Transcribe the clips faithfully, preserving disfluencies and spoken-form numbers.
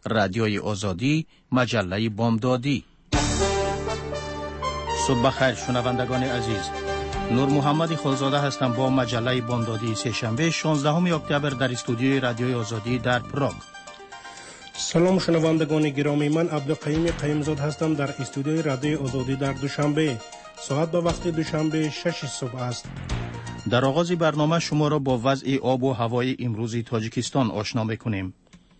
رادیوی آزادی، مجله بامدادی. صبح بخیر شنوندگان عزیز. نور محمد خالزاده هستم با مجله بامدادی سه‌شنبه شانزدهم اکتبر در استودیوی رادیوی آزادی در پراگ. سلام شنوندگان گرامی، من عبدالقیوم قیمزاد هستم در استودیوی رادیوی آزادی در دوشنبه. ساعت به وقت دوشنبه شش صبح است. در آغاز برنامه شما را با وضع آب و هوای امروز تاجیکستان آشنا می‌کنیم.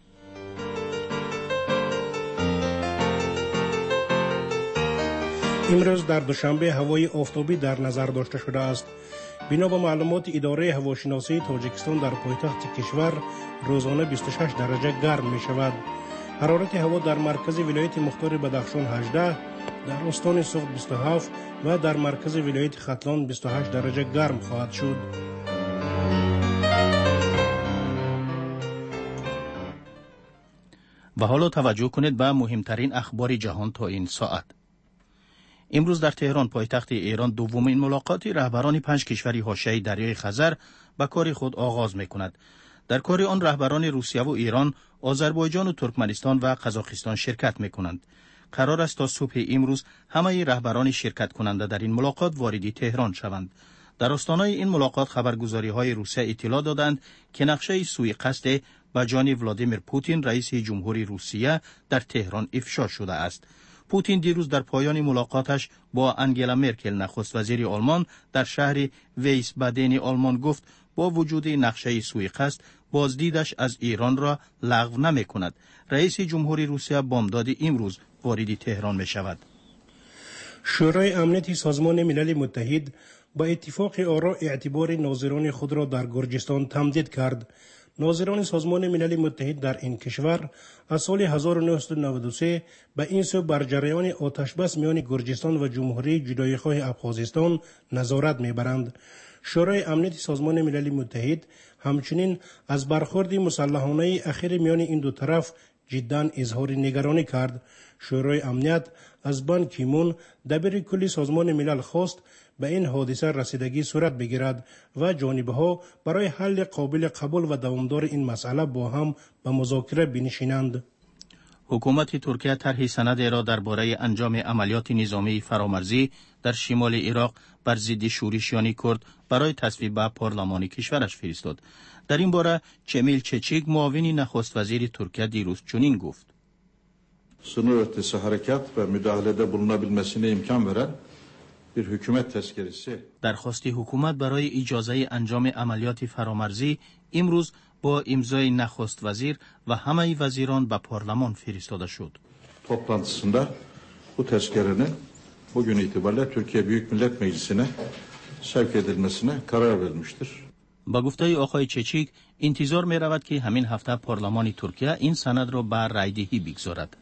امروز در دوشنبه هوای آفتابی در نظر داشته شده است. بنا به معلومات اداره هواشناسی تاجیکستان در پایتخت کشور روزانه بیست و شش درجه گرم می شود. حرارت هوا در مرکز ولایت مختار بدخشان هجده، در استان سوخت بیست و هفت و در مرکز ولایت ختلان بیست و هشت درجه گرم خواهد شد. و حالا توجه کنید به مهمترین اخبار جهان تا این ساعت. امروز در تهران پایتخت ایران دومین ملاقات رهبران پنج کشوری حاشیه دریای خزر به کار خود آغاز می‌کند. در کار آن رهبران روسیه و ایران، آذربایجان و ترکمنستان و قزاقستان شرکت می‌کنند. قرار است تا صبح امروز همه رهبران شرکت کننده در این ملاقات واردی تهران شوند. در آستانه این ملاقات خبرگزاری‌های روسیه اطلاع دادند که نقشه سوءقصد به جان ولادیمیر پوتین رئیس جمهوری روسیه در تهران افشا شده است. پوتین دیروز در پایان ملاقاتش با انگلا مرکل نخست وزیر آلمان در شهر ویسبادن آلمان گفت با وجود نقشه سوءقصد بازدیدش از ایران را لغو نمی کند. رئیس جمهوری روسیه بامداد امروز وارد تهران می شود. شورای امنیت سازمان ملل متحد با اتفاق آرا اعتبار ناظران خود را در گرجستان تمدید کرد. ناظران سازمان ملل متحد در این کشور از سال هزار و نهصد و نود و سه به این سو بر جریان آتشبس میان گرجستان و جمهوری جدایی‌خواه افغانستان نظارت میبرند. شورای امنیت سازمان ملل متحد همچنین از برخورد مسلحانه اخیر میان این دو طرف جداً اظهار نگرانی کرد. شورای امنیت از بان کیمون دبیر کلی سازمان ملل خواست به این حادثه رسیدگی صورت بگیرد و جانبها برای حل قابل قبول و دوامدار این مسئله با هم به مذاکره بنشینند. حکومت ترکیه طرح سند را درباره انجام عملیات نظامی فرامرزی در شمال عراق بر ضد شورشیان کرد برای تصویب به پارلمان کشورش فرستاد. در این باره چمیل چچیک معاون نخست وزیر ترکیه دیروز چنین گفت: sınır ötesi harekat ve müdahalede bulunabilmesine imkan veren bir hükümet tezkeresi. درخواست حکومت برای اجازه انجام عملیات فرامرزی امروز با امضای نخست وزیر و همه وزیران به پارلمان فرستاده شد. Toplantısında bu tezkerenin bugün itibariyle Türkiye Büyük Millet Meclisi'ne sevk edilmesine karar verilmiştir. با گفته آقای چچیک انتظار می رود که همین هفته پارلمان ترکیه این سند را به رایدهی بگذارد.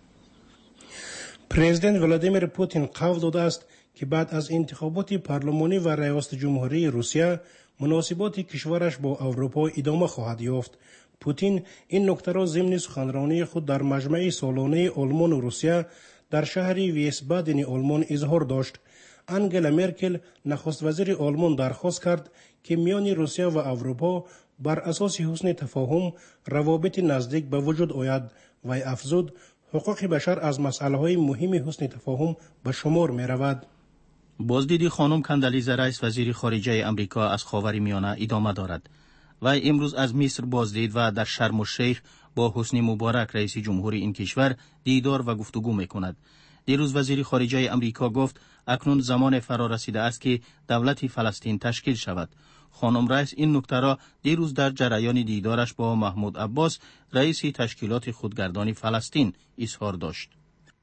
پرزیدنت ولادیمیر پوتین قول داده است که بعد از انتخابات پارلمانی و ریاست جمهوری روسیه مناسبات کشورش با اروپا ادامه خواهد یافت. پوتین این نکته را ضمن سخنرانی خود در مجمع سالانه آلمان و روسیه در شهر ویسبادن آلمان اظهار داشت. انگلا مرکل نخست وزیر آلمان درخواست کرد که میان روسیه و اروپا بر اساس حسن تفاهم روابط نزدیک به وجود آید و افزود حقوق بشر از مسائل مهم حسن تفاهم به شمار می رود. بازدید خانم کندالیزا رئیس وزیر خارجه امریکا از خاورمیانه ادامه دارد. و امروز از مصر بازدید و در شرم الشیخ با حسنی مبارک رئیس جمهوری این کشور دیدار و گفتگو می کند. دیروز وزیر خارجه امریکا گفت اکنون زمان فرا رسیده است که دولت فلسطین تشکیل شود. خانم رئیس این نکته را دیروز در جریان دیدارش با محمود عباس رئیس تشکیلات خودگردان فلسطین اظهار داشت.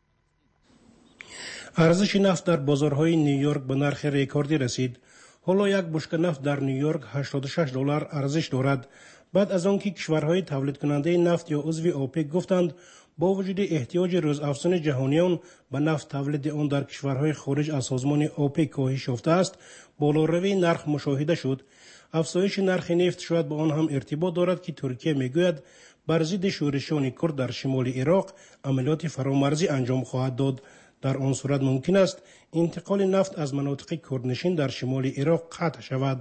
ارزش نفت در بازارهای نیویورک به نرخ رکوردی رسید. حالا یک بشکه نفت در نیویورک هشتاد و شش دلار ارزش دارد. بعد از آنکه کشورهای تولید کننده نفت یا عضو اوپک گفتند با وجود احتیاج روزافزون جهانیان به نفت تولید آن در کشورهای خارج از سازمان اوپک کاهش یافته است، بالاروی نرخ مشاهده شد. افزایش نرخ نفت شاید با آن هم ارتباط دارد که ترکیه میگوید بر ضد شورشیان کرد در شمال عراق عملیات فرامرزی انجام خواهد داد. در آن صورت ممکن است انتقال نفت از مناطق کردنشین در شمال عراق قطع شود.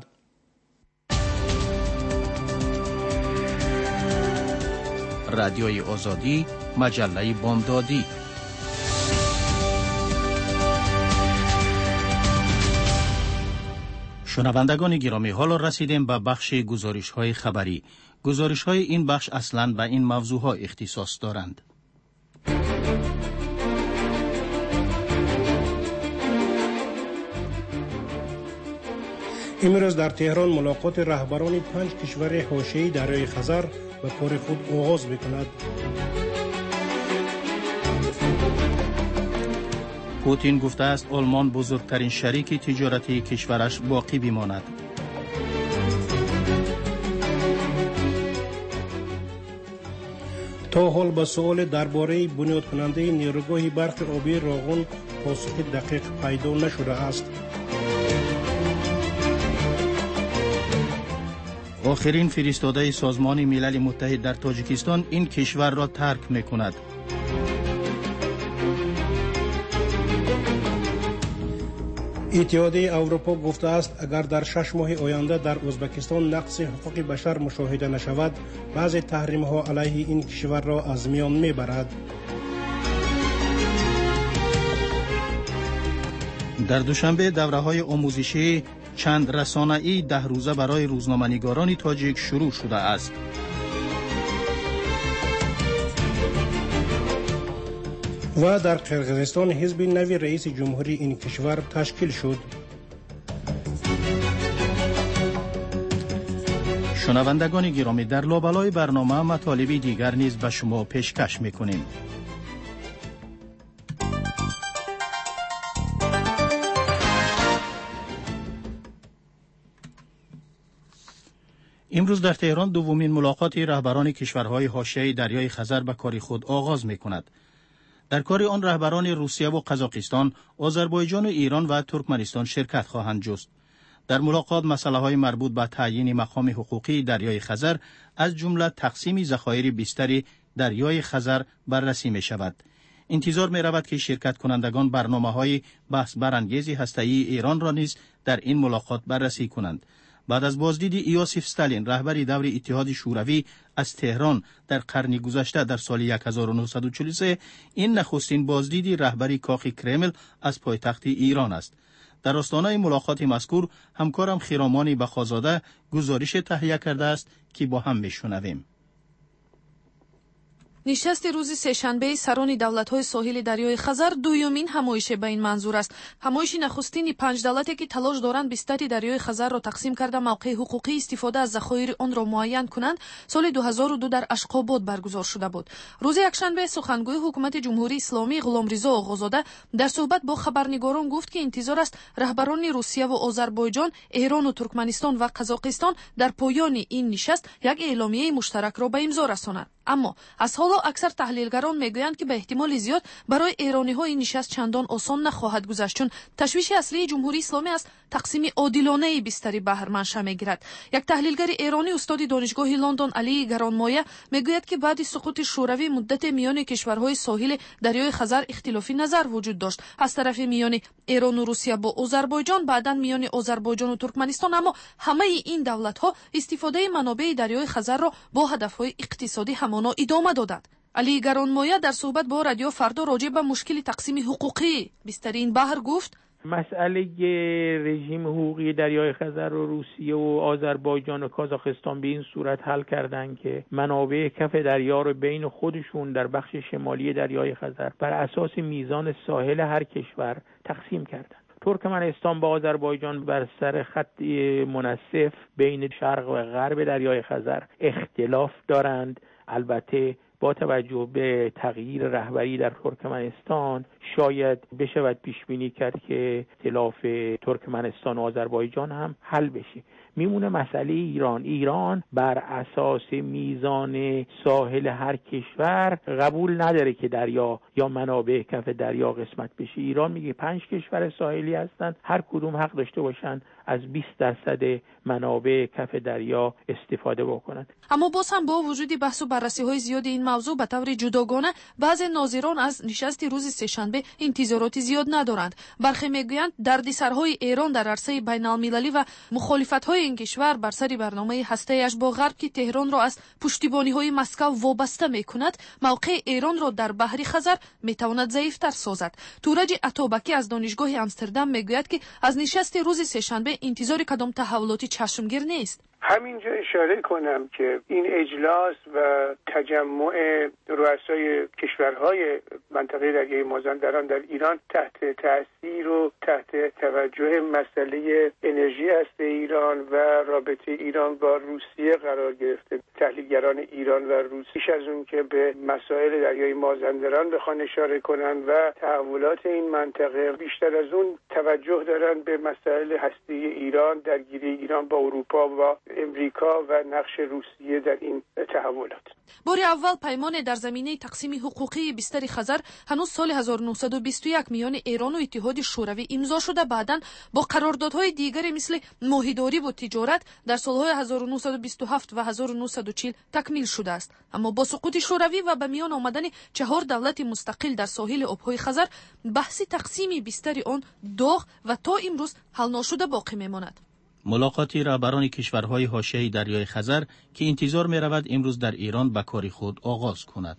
رادیوی آزادی مجله بامدادی. شنوندگان گرامی، حالا رسیدیم به بخش گزارش‌های خبری. گزارش‌های این بخش اصلاً به این موضوعها اختصاص دارند. امروز در تهران ملاقات رهبران پنج کشور حاشیه‌ای دریای خزر به کار خود آغاز می‌کند. پوتین گفته است آلمان بزرگترین شریک تجارتی کشورش باقی بماند. تا حال به سوال درباره بنیاد کننده نیروگاه برق آبی راغون پاسخ دقیق پیدا نشده است. آخرین فرستاده سازمان ملل متحد در تاجیکستان این کشور را ترک می‌کند. اتحادیه اروپا گفته است اگر در شش ماه آینده در ازبکستان نقض حقوق بشر مشاهده نشود، بعضی تحریم‌ها علیه این کشور را از میان میبرد. در دوشنبه دوره‌های آموزشی چند رسانه‌ای ده روزه برای روزنامه‌نگاران تاجیک شروع شده است. و در قرقیزستان حزب نوی رئیس جمهوری این کشور تشکیل شد. شنوندگان گرامی، در لابلای برنامه مطالبی دیگر نیز به شما پیشکش می‌کنیم. امروز در تهران دومین ملاقات رهبران کشورهای حاشیه دریای خزر به کار خود آغاز می‌کند. در کار آن رهبران روسیه و قزاقستان، آذربایجان و ایران و ترکمنستان شرکت خواهند جست. در ملاقات مسائل مربوط به تعیین مقام حقوقی دریای خزر از جمله تقسیم ذخایر بستر دریای خزر بررسی می شود. انتظار می رود که شرکت کنندگان برنامه‌های بحث برانگیز هسته‌ای ایران را نیز در این ملاقات بررسی کنند. بعد از بازدید ایوسیف استالین رهبر دور اتحاد شوروی از تهران در قرن گذشته در سال هزار و نهصد و چهل و سه، این نخستین بازدید رهبری کاخ کرمل از پایتخت ایران است. در آستانه ملاقات مذکور همکارم خیرامان بخازاده گزارش تهیه کرده است که با هم میشنویم. نشست روز سه‌شنبه سران دولت‌های ساحل دریای خزر دومین همایش به این منظور است. همایش نخستین پنج دولتی که تلاش دارند بستر دریای خزر را تقسیم کرده موقع حقوقی استفاده از ذخایر آن را معین کنند، سال دو هزار و دو در اشقاباد برگزار شده بود. روز یکشنبه سخنگوی حکومت جمهوری اسلامی غلامرضا آقازاده در صحبت با خبرنگاران گفت که انتظار است رهبران روسیه و آذربایجان، ایران و ترکمنستان و قزاقستان در پایان این نشست یک اعلامیه مشترک را به امضا رسانند. اما از حالا اکثر تحلیلگران میگویند که به احتمال زیاد برای ایرانی‌ها این نشست چندان آسان نخواهد گذشت، چون تشویش اصلی جمهوری اسلامی است تقسیم عادلانه بستر بحر منشأ میگیرد. یک تحلیلگر ایرانی استاد دانشگاه لندن علی گرانمایه میگوید که بعد از سقوط شوروی مدت میان کشورهای ساحل دریای خزر اختلافی نظر وجود داشت، از طرف میان ایران و روسیه با آذربایجان، بعداً میان آذربایجان و ترکمنستان، اما همه این دولت‌ها استفاده منابع دریای خزر را با هدف‌های اقتصادی همانا ادامه دادند. علی گرانمایه در صحبت با رادیو فردا راجع به مشکل تقسیم حقوقی بستر این بحر گفت: مسئله رژیم حقوقی دریای خزر و روسیه و آذربایجان و کازاخستان به این صورت حل کردن که منابع کف دریا رو بین خودشون در بخش شمالی دریای خزر بر اساس میزان ساحل هر کشور تقسیم کردن. ترکمنستان با آذربایجان بر سر خط منصف بین شرق و غرب دریای خزر اختلاف دارند. البته با توجه به تغییر رهبری در ترکمنستان شاید بشود پیش بینی کرد که اختلاف ترکمنستان و آذربایجان هم حل بشه. میمونه مسئله ایران. ایران بر اساس میزان ساحل هر کشور قبول نداره که دریا یا منابع کف دریا قسمت بشه. ایران میگه پنج کشور ساحلی هستن، هر کدوم حق داشته باشن از بیست درصد منابع کف دریا استفاده بکنند. اما باز هم با وجود بحث و بررسی های زیاد این موضوع به طور جداگانه بعضی ناظران از نشست روز سه‌شنبه انتظارات زیاد ندارند. برخی میگویند دردسرهای ایران در عرصه بین المللی و مخالفت‌های این کشور بر سر برنامه هسته‌اش با غرب که تهران را از پشتیبانی‌های مسکو وابسته می‌کند، موقع ایران را در بحر خزر می‌تواند ضعیف‌تر سازد. تورج اتابکی از دانشگاه آمستردام میگوید که از نشست روز سه‌شنبه انتظار کدام تحولاتی چشمگیر نیست. همینجا اشاره کنم که این اجلاس و تجمع رؤسای کشورهای منطقه دریای مازندران در ایران تحت تاثیر و تحت توجه مسئله انرژی هسته ایران و رابطه ایران با روسیه قرار گرفته. تحلیلگران ایران و روسیه پیش از اون که به مسائل دریای مازندران بخوان اشاره کنن و تحولات این منطقه، بیشتر از اون توجه دارن به مسائل هسته ایران، درگیری ایران با اروپا و امریکا و نقش روسیه در این تحولات. بار اول پیمان در زمینه تقسیم حقوقی بستر خزر هنوز سال هزار و نهصد و بیست و یک میان ایران و اتحاد شوروی امضا شده، بعداً با قراردادهای دیگری مثل ماهیداری و تجارت در سالهای هزار و نهصد و بیست و هفت و هزار و نهصد و چهل تکمیل شده است. اما با سقوط شوروی و به میان آمدن چهار دولت مستقل در ساحل آبهای خزر، بحث تقسیم بستر آن داغ و تا امروز حل نشده باقی میماند. ملاقات رهبران کشورهای حاشیه دریای خزر که انتظار می رود امروز در ایران به کار خود آغاز کند.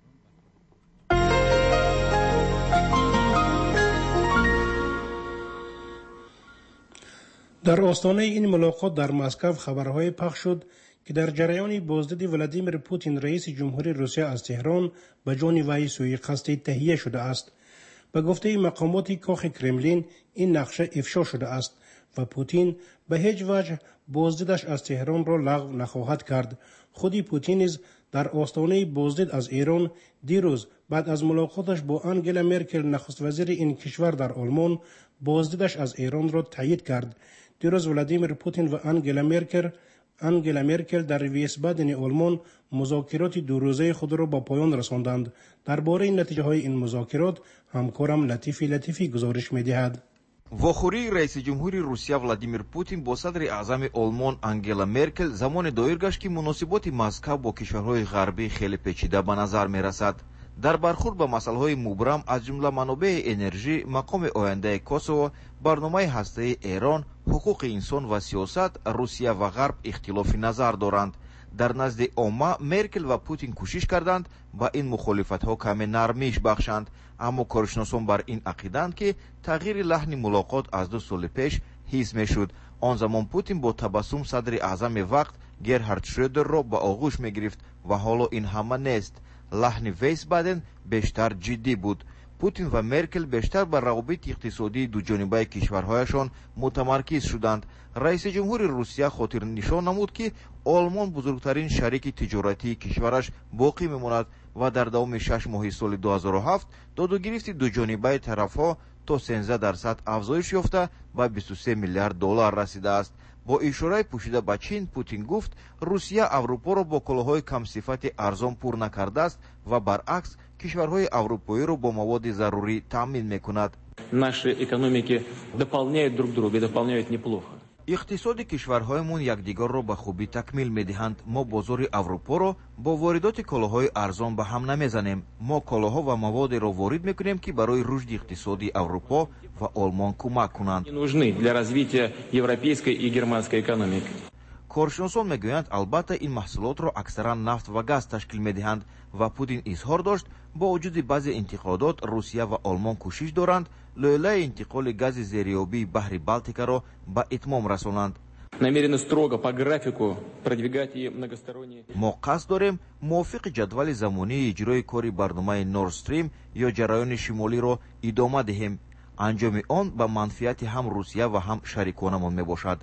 در آستانه این ملاقات در مسکو خبرهای پخش شد که در جریان بازدید ولادیمیر پوتین رئیس جمهوری روسیه از تهران به جان وی سوی قصد تهیه شده است. به گفته مقامات کاخ کرملین این نقشه افشا شده است و پوتین به هیچ وجه بازدیدش از تهران را لغو نخواهد کرد. خودی پوتین نیز در آستانه بازدید از ایران دیروز بعد از ملاقاتش با آنگلا مرکل نخست وزیر این کشور در آلمان بازدیدش از ایران را تایید کرد. دیروز ولادیمیر پوتین و آنگلا مرکل آنگلا مرکل در ویسبادن آلمان مذاکرات دو روزه خود را با پایان رساندند. درباره نتیجه های این مذاکرات همکارم لطیفی لطیفی گزارش می‌دهد. вохӯрии раиси ҷумҳури русия владимир путин бо садри аъзами олмон ангела меркел замоне доир гашт ки муносиботи москав бо кишварҳои ғарбӣ хеле печида ба назар мерасад. дар бархӯрд ба масъалаҳои мубрам аз ҷумла манобеи энержӣ, мақоми ояндаи косово, барномаи ҳастаи эрон, ҳуқуқи инсон ва сиёсат русия ва ғарб ихтилофи назар доранд. дар назди омма меркел ва путин кӯшиш карданд ба ин мухолифатҳо каме нармиш бахшанд, аммо коршиносон бар ин ақиданд ки тағйири лаҳни мулоқот аз ду соли пеш ҳис мешуд. он замон путин бо табассум садри аъзами вақт герҳард шрёдерро ба оғӯш мегирифт ва ҳоло ин ҳама нест. лаҳни вейсбаден бештар ҷиддӣ буд. путин ва меркел бештар ба равобити иқтисодии дуҷонибаи кишварҳояшон мутамаркиз шуданд. раиси ҷумҳури русия хотир нишон намуд ки олмон бузургтарин шарики тиҷоратии кишвараш боқӣ мемонад ва дар давоми шаш моҳи соли ду ҳазору ҳафт додугирифти дуҷонибаи тарафҳо то сенздаҳ дарсад афзоиш ёфта ба бисту се миллиард доллар расидааст. бо ишораи пӯшида ба чин путин гуфт русия аврупоро бо калоҳои камсифати арзон пур накардааст ва баръакс кишварҳои аврупоиро бо маводи зарурӣ таъмин мекунад. Наши экономики дополняют друг друга и дополняют неплохо. иқтисоди кишварҳоямон якдигарро ба хубӣ такмил медиҳанд. мо бозори аврупоро бо воридоти колоҳои арзон ба ҳам намезанем. мо колоҳо ва маводеро ворид мекунем ки барои рушди иқтисоди аврупо ва олмон кӯмак кунанд. Нужны для развития европейской и германской экономики. коршиносон мегӯянд албатта ин маҳсулотро аксаран нафт ва газ ташкил медиҳанд ва путин изҳор дошт бо вуҷуди баъзе интиқодот русия ва олмон кӯшиш доранд лӯлаи интиқоли гази зериёбии баҳри балтикаро ба итмом расонанд. намерены строго по графику продвигать и многосторонние. мо қасд дорем мувофиқи ҷадвали замонии иҷрои кори барномаи Nord Stream ё ҷараёни шимолиро идома диҳем. анҷоми он ба манфиати ҳам русия ва ҳам шариконамон мебошад.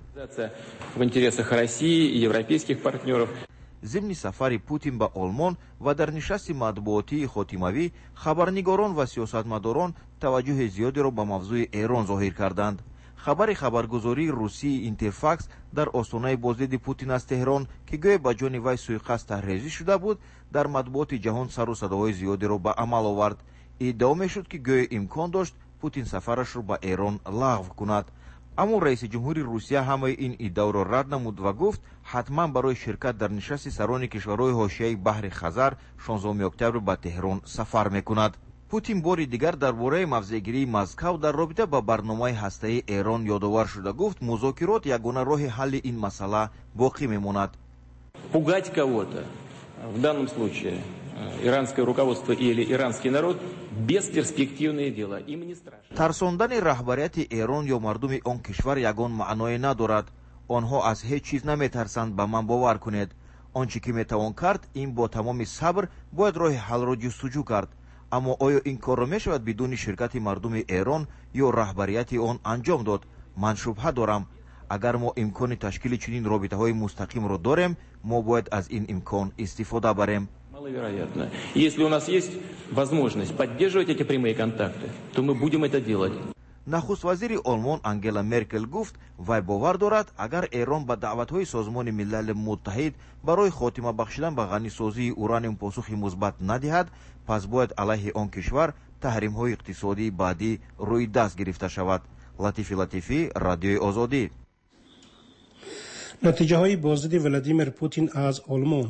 в интересах России и европейских партнеров. зимни сафари путин ба олмон ва дар нишасти матбуотии хотимавӣ хабарнигорон ва сиёсатмадорон таваҷҷӯҳи зиёдеро ба мавзӯи эрон зоҳир карданд. хабари хабаргузории русии интерфакс дар остонаи боздиди путин аз теҳрон ки гӯё ба ҷони вай суиқасд таҳризӣ шуда буд дар матбуоти ҷаҳон сару садоҳои зиёдеро ба амал овард. иддао мешуд ки гӯё имкон дошт путин сафарашро ба эрон лағв кунад. аммо раиси ҷумҳури русия ҳамаи ин иддаоро рад намуд ва гуфт ҳатман барои ширкат дар нишасти сарони кишварҳои ҳошияи баҳри хазар шонздаҳуми октябр ба теҳрон сафар мекунад. путин бори дигар дар бораи мавзеъгирии Москав дар робита ба барномаи ҳастаии эрон ёдовар шуда гуфт музокирот ягона роҳи ҳалли ин масъала боқӣ мемонад. Пугать кого-то, в данном случае иранское руководство или иранский народ, бесперспективное дело. Им не страшно. тарсондани раҳбарияти эрон ё мардуми он кишвар ягон маъное надорад. онҳо аз ҳеҷ чиз наметарсанд, ба ман бовар кунед. он чӣ ки метавон кард, ин бо тамоми сабр бояд роҳи ҳалро ҷустуҷӯ кард. аммо оё ин корро мешавад бидуни ширкати мардуми эрон ё раҳбарияти он анҷом дод? ман шубҳа дорам. агар мо имкони ташкили чунин робитаҳои мустақимро дорем, мо бояд аз ин имкон истифода барем. Маловероятно. Если у нас есть возможность поддерживать эти прямые контакты, то мы будем это делать. нахуст вазири олмон Ангела Меркел гуфт вай бовар дорад агар эрон ба даъватҳои созмони милали муттаҳид барои хотима бахшидан ба ғанисозии ураниум посухи мусбат надиҳад, пас бояд алайҳи он кишвар таҳримҳои иқтисодии баъдӣ рӯи даст гирифта шавад. латифи латифӣ, радиои озодӣ. натиҷаҳои боздиди Владимир Путин аз олмон.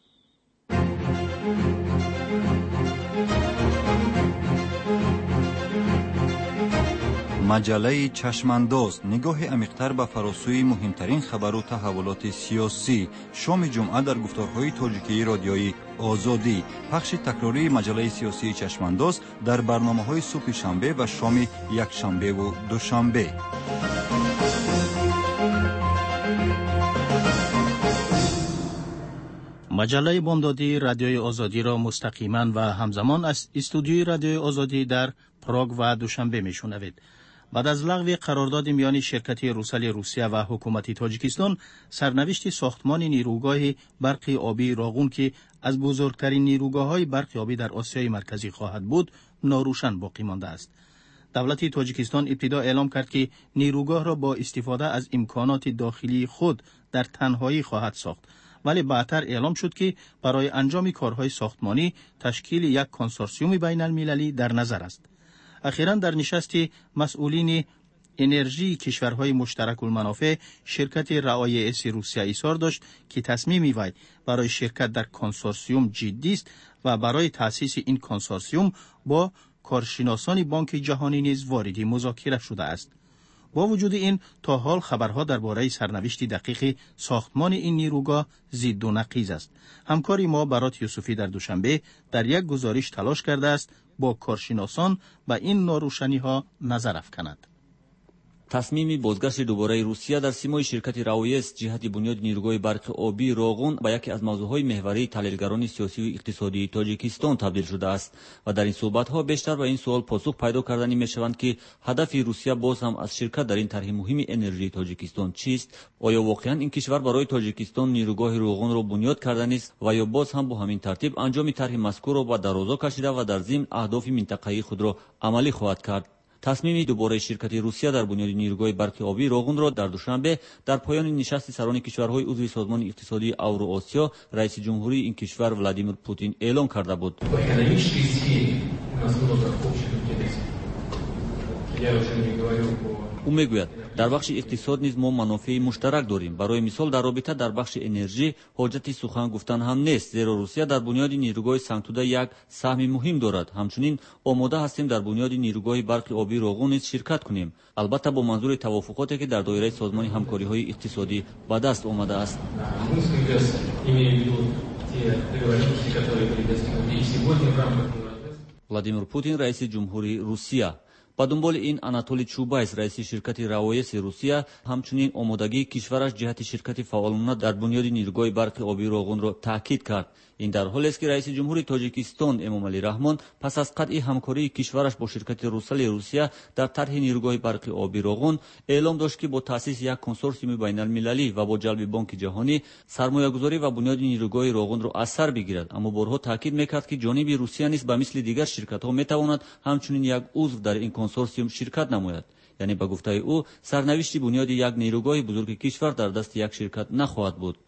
маҷалаи чашмандоз нигоҳи амиқтар ба фаросӯи муҳимтарин хабару таҳаввулоти сиёсӣ. шоми ҷумъа дар гуфторҳои тоҷикии радиои озодӣ. пахши такрории маҷалаи сиёсии чашмандоз дар барномаҳои субҳи шанбе ва шоми якшанбеву душанбе. маҷалаи бомдодии радиои озодиро мустақиман ва ҳамзамон аз истудиои радиои озодӣ дар прог ва душанбе мешунавед. баъд аз лағви қарордоди миёни ширкати русали русия ва ҳукумати тоҷикистон, сарнавишти сохтмони нирӯгоҳи барқи обии Роғун ки аз бузургтарин нирӯгоҳҳои барқи обӣ дар Осиёи марказӣ хоҳад буд, норӯшан боқӣ мондааст. давлати тоҷикистон ибтидо эълом кард ки нирӯгоҳро бо истифода аз имконоти дохилии худ дар танҳоӣ хоҳад сохт, вале баъдтар эълом шуд ки барои анҷоми корҳои сохтмонӣ ташкили як консорсиуми байналмилалӣ дар назар аст. ахиран дар нишасти масъулини энержии кишварҳои муштаракулманофеъ ширкати раоеси русия изҳор дошт ки тасмими вай барои ширкат дар консорсиум ҷиддист ва барои таъсиси ин консорсиум бо коршиносони Банки ҷаҳонӣ низ вориди музокира шудааст. бо вуҷуди ин, то ҳол хабарҳо дар бораи сарнавишти дақиқи сохтмони ин нирӯгоҳ зидду нақиз аст. ҳамкори мо Барот Юсуфӣ дар душанбе дар як гузориш талош кардааст бо коршиносон ба ин норӯшаниҳо назар афканад. тасмими бозгашти дубораи Русия дар симои ширкати Раоес ҷиҳати бунёди нирӯгоҳи барқи обии Роғун ба яке аз мавзӯъҳои меҳварии таҳлилгарони сиёсиву иқтисодии Тоҷикистон табдил шудааст ва дар ин суҳбатҳо бештар ба ин суол посух пайдо карданӣ мешаванд ки ҳадафи Русия боз ҳам аз ширкат дар ин тарҳи муҳими энержии Тоҷикистон чист? оё воқеан ин кишвар барои Тоҷикистон нирӯгоҳи Роғунро бунёд карданист ва ё боз ҳам бо ҳамин тартиб анҷоми тарҳи мазкурро ба дарозо кашида ва дар зимн аҳдофи минтақаии худро амалӣ хоҳад кард? тасмими дубораи ширкати Русия дар бунёди нирӯгоҳи барқи обии Роғунро дар душанбе дар поёни нишасти сарони кишварҳои узви созмони иқтисодии Авроосиё раиси ҷумҳурии ин кишвар Владимир Путин эълон карда буд. ӯ мегӯяд дар бахши иқтисод низ мо манофеи муштарак дорем. барои мисол дар робита дар бахши энержӣ ҳоҷати сухан гуфтан ҳам нест, зеро Русия дар бунёди нирӯгоҳи сангтуда як саҳми муҳим дорад. ҳамчунин омода ҳастем дар бунёди нирӯгоҳи барқи обии Роғун низ ширкат кунем, албатта бо манзури тавофуқоте ки дар доираи созмони ҳамкориҳои иқтисодӣ ба даст омадааст. Владимир Путин, раиси ҷумҳурии Русия. ба дунболи ин, Анатолий Чубайс, раиси ширкати Раоеси Русия, ҳамчунин омодагии кишвараш ҷиҳати ширкати фаъолона дар бунёди нирӯгоҳи барқи обии Роғунро таъкид кард. ин дар ҳолест ки раиси ҷумҳури Тоҷикистон Эмомалӣ Раҳмон пас аз қатъи ҳамкории кишвараш бо ширкати Русали Русия дар тарҳи нирӯгоҳи барқи обии Роғун эълом дошт ки бо таъсиси як консорсиуми байналмилалӣ ва бо ҷалби Банки ҷаҳонӣ сармоягузорӣ ва бунёди нирӯгоҳи Роғунро аз сар бигирад, аммо борҳо таъкид мекард ки ҷониби Русия низ ба мисли дигар ширкатҳо метавонад ҳамчунин як узв дар ин консорсиум ширкат намояд. яъне ба гуфтаи ӯ, сарнавишти бунёди як нирӯгоҳи бузурги кишвар дар дасти як ширкат нахоҳад буд.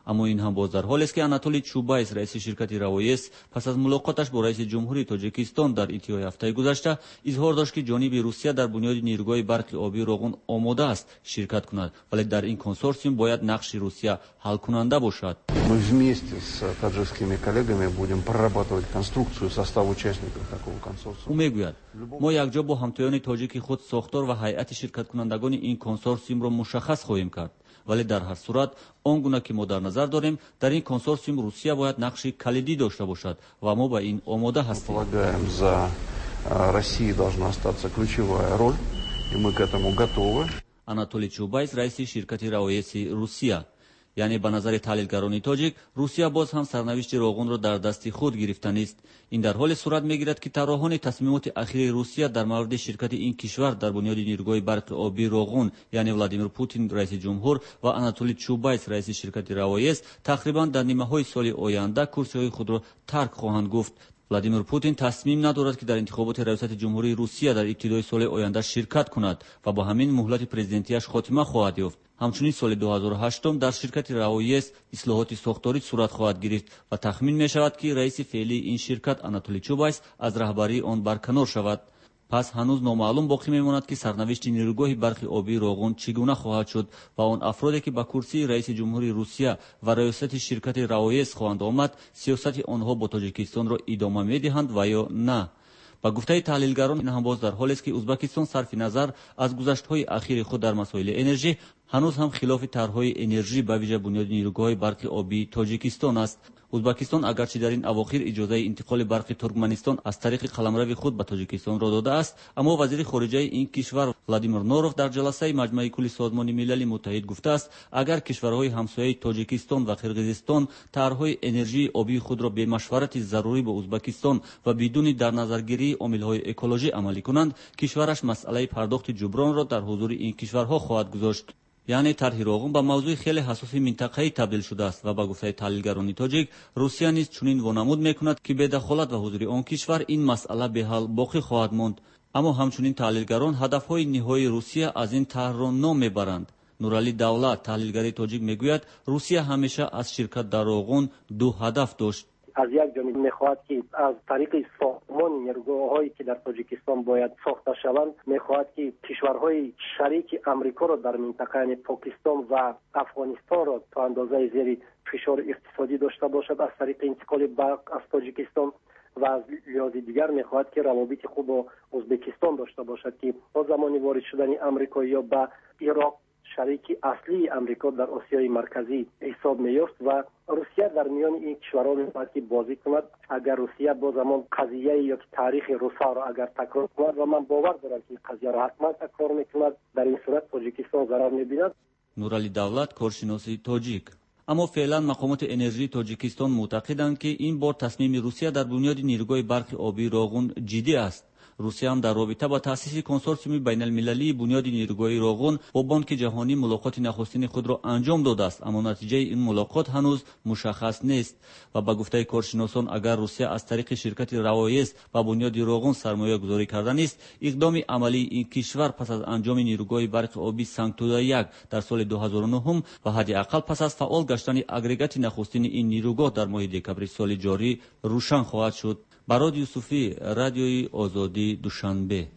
اما این هم باز در حالی است که آناتولی چوبایس رئیس شرکت راویس پس از ملاقاتش با رئیس جمهوری تاجیکستان در ایتیای هفته گذشته اظهار داشت که جانب روسیه در بنیاد نیروگاه برق آبی روغن آماده است شرکت کند، ولی در این کنسورسیوم باید نقش روسیه حل کننده باشد. Мы вместе с таджикскими коллегами будем прорабатывать конструкцию состава участников такого консорциума. او میگوید ما یکجا با همتایان تاجیک خود ساختار و هیئت شرکت کنندگان این کنسورسیوم را مشخص خواهیم کرد، ولی در هر صورت آنگونه که ما در نظر داریم در این کنسورسیوم روسیه باید نقش کلیدی داشته باشد و ما به این آماده هستیم. За Россией должна остаться ключевая роль, и мы к этому готовы. آناتولی چوبایس رئیس شرکت راویس روسیه، یعنی به نظر تحلیلگران تاجیک روسیه باز هم سرنوشت روغن را در دست خود گرفتن است. این در حال صورت میگیرد که طراحان تصمیمات اخیر روسیه در مورد شرکت این کشور در بنیاد نیروگاه برق آبی روغن، یعنی ولادیمیر پوتین رئیس جمهور و آناتولی چوبایس رئیس شرکت راویس تقریبا در نیمه های سال آینده کرسی های خود را ترک خواهند گفت. ولادیمیر پوتین تصمیم ندارد که در انتخابات ریاست جمهوری روسیه در ابتدای سال آینده شرکت کند و با همین مهلت پرزیدنتیش خاتمه خواهد یافت. همچنین سال دو هزار و هشت در شرکت راویس اصلاحات ساختاری صورت خواهد گرفت و تخمین می شود که رئیس فعلی این شرکت آناتولی چوبایس از رهبری آن برکنار شود. پس هنوز نامعلوم باقی میماند که سرنوشت نیروگاه برق آبی روغن چگونه خواهد شد و آن افرادی که به کرسی رئیس جمهوری روسیه و ریاست شرکت راویس خواهند آمد سیاست آنها با تاجیکستان را ادامه میدهند و یا نه. با گفته تحلیلگران این هم باز در حالی است که ازبکستان صرف نظر از گذشته‌های اخیر خود در مسائل انرژی هنوز هم خلاف طرح‌های انرژی به ویژه بنیاد نیروگاه برق آبی تاجیکستان است. ازبکستان اگرچه در این اواخر اجازه انتقال برق ترکمنستان از طریق قلمرو خود به تاجیکستان را داده است، اما وزیر خارجه این کشور ولادیمیر نوروف در جلسه مجمع کل سازمان ملل متحد گفته است اگر کشورهای همسایه تاجیکستان و قرقیزستان طرح‌های انرژی آبی خود را به مشورت ضروری با ازبکستان و بدون در نظرگیری عامل‌های اکولوژی عملی کنند، کشورش مسئله پرداخت جبران را در حضور این کشورها خواهد گذاشت. یعنی طرح روغن به موضوع خیلی حساس منطقه‌ای تبدیل شده است و با گفته تحلیلگران تاجیک روسیه نیز چنین وانمود میکند که به دخالت و حضور آن کشور این مسئله به حال باقی خواهد ماند. اما همچنین تحلیلگران هدف‌های نهایی روسیه از این طرح را نام میبرند. نورعلی دولت تحلیلگر تاجیک میگوید روسیه همیشه از شرکت در روغن دو هدف داشت. از یک جانب میخواهد که از طریق ساختمان نیروگاه‌هایی که در تاجیکستان باید ساخته شوند میخواهد که کشورهای شریک امریکا را در منطقه یعنی پاکستان و افغانستان را تا اندازه زیر فشار اقتصادی داشته باشد از طریق انتقال برق از تاجیکستان و از لحاظ دیگر میخواهد که روابط خوب با ازبکستان داشته باشد که با زمان وارد شدن امریکایی‌ها به عراق شریک اصلی امریکا در آسیای مرکزی حساب می‌یافت و روسیه در میان این کشورها می‌خواهد که بازی کند. اگر روسیه با زمان قضیه یا تاریخ روسا را اگر تکرار کند و من باور دارم که قضیه را حتما تکرار می‌کند، در این صورت تاجیکستان ضرر می‌بیند. نورعلی دولت کارشناسی تاجیک. اما فعلا مقامات انرژی تاجیکستان معتقدند که این بار تصمیم روسیه در بنیاد نیروگاه برق آبی روغن جدی است. روسیه هم در رابطه با تأسیس کنسورسیوم بین المللی بنیاد نیروگاه روغن با بانک جهانی ملاقات نخستین خود را انجام داده است، اما نتیجه این ملاقات هنوز مشخص نیست و با گفته کارشناسان اگر روسیه از طریق شرکت راویس و بنیاد روغن سرمایه گذاری کردن است، اقدام عملی این کشور پس از انجام نیروگاه برق آبی سنگتودا یک در سال دو هزار و نه و حداقل پس از فعال گشتن اگریگات نخستین این نیروگاه در ماه دکمبر سال جاری روشن خواهد شد. براد یوسفی، رادیوی آزادی، دوشنبه.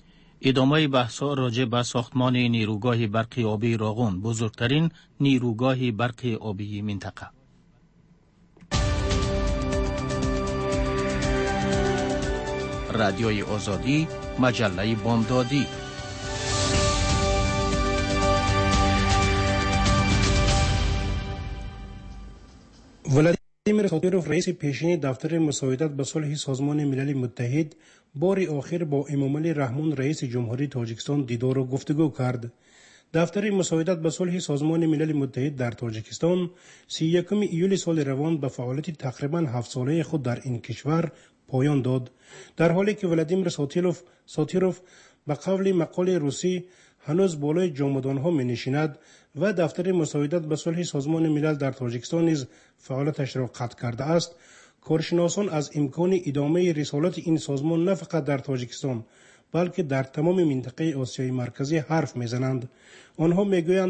ادامه بحث‌ها راجع به ساختمان نیروگاه برق آبی روغن، بزرگترین نیروگاه برق آبی منطقه. رادیوی آزادی، مجله بامدادی. ولادیمیر ساتیروف رئیس پیشین دفتر مساعدت به صلح سازمان ملل متحد بار آخر با امامعلی رحمان رئیس جمهوری تاجیکستان دیدار و گفتگو کرد. دفتر مساعدت به صلح سازمان ملل متحد در تاجیکستان سی و یکم ایول سال روان به فعالیت تقریبا هفت ساله خود در این کشور پایان داد، در حالی که ولادیمیر ساتیروف ساتیروف به قول مقال روسی هنوز بالای جامدانها می نشیند و دفتر مساعدت به صلح سازمان ملل در تاجیکستان نیز فعالیتش را قطع کرده است. کارشناسان از امکان ادامه رسالت این سازمان نه فقط در تاجیکستان بلکه در تمام منطقه آسیای مرکزی حرف میزنند. آنها میگویند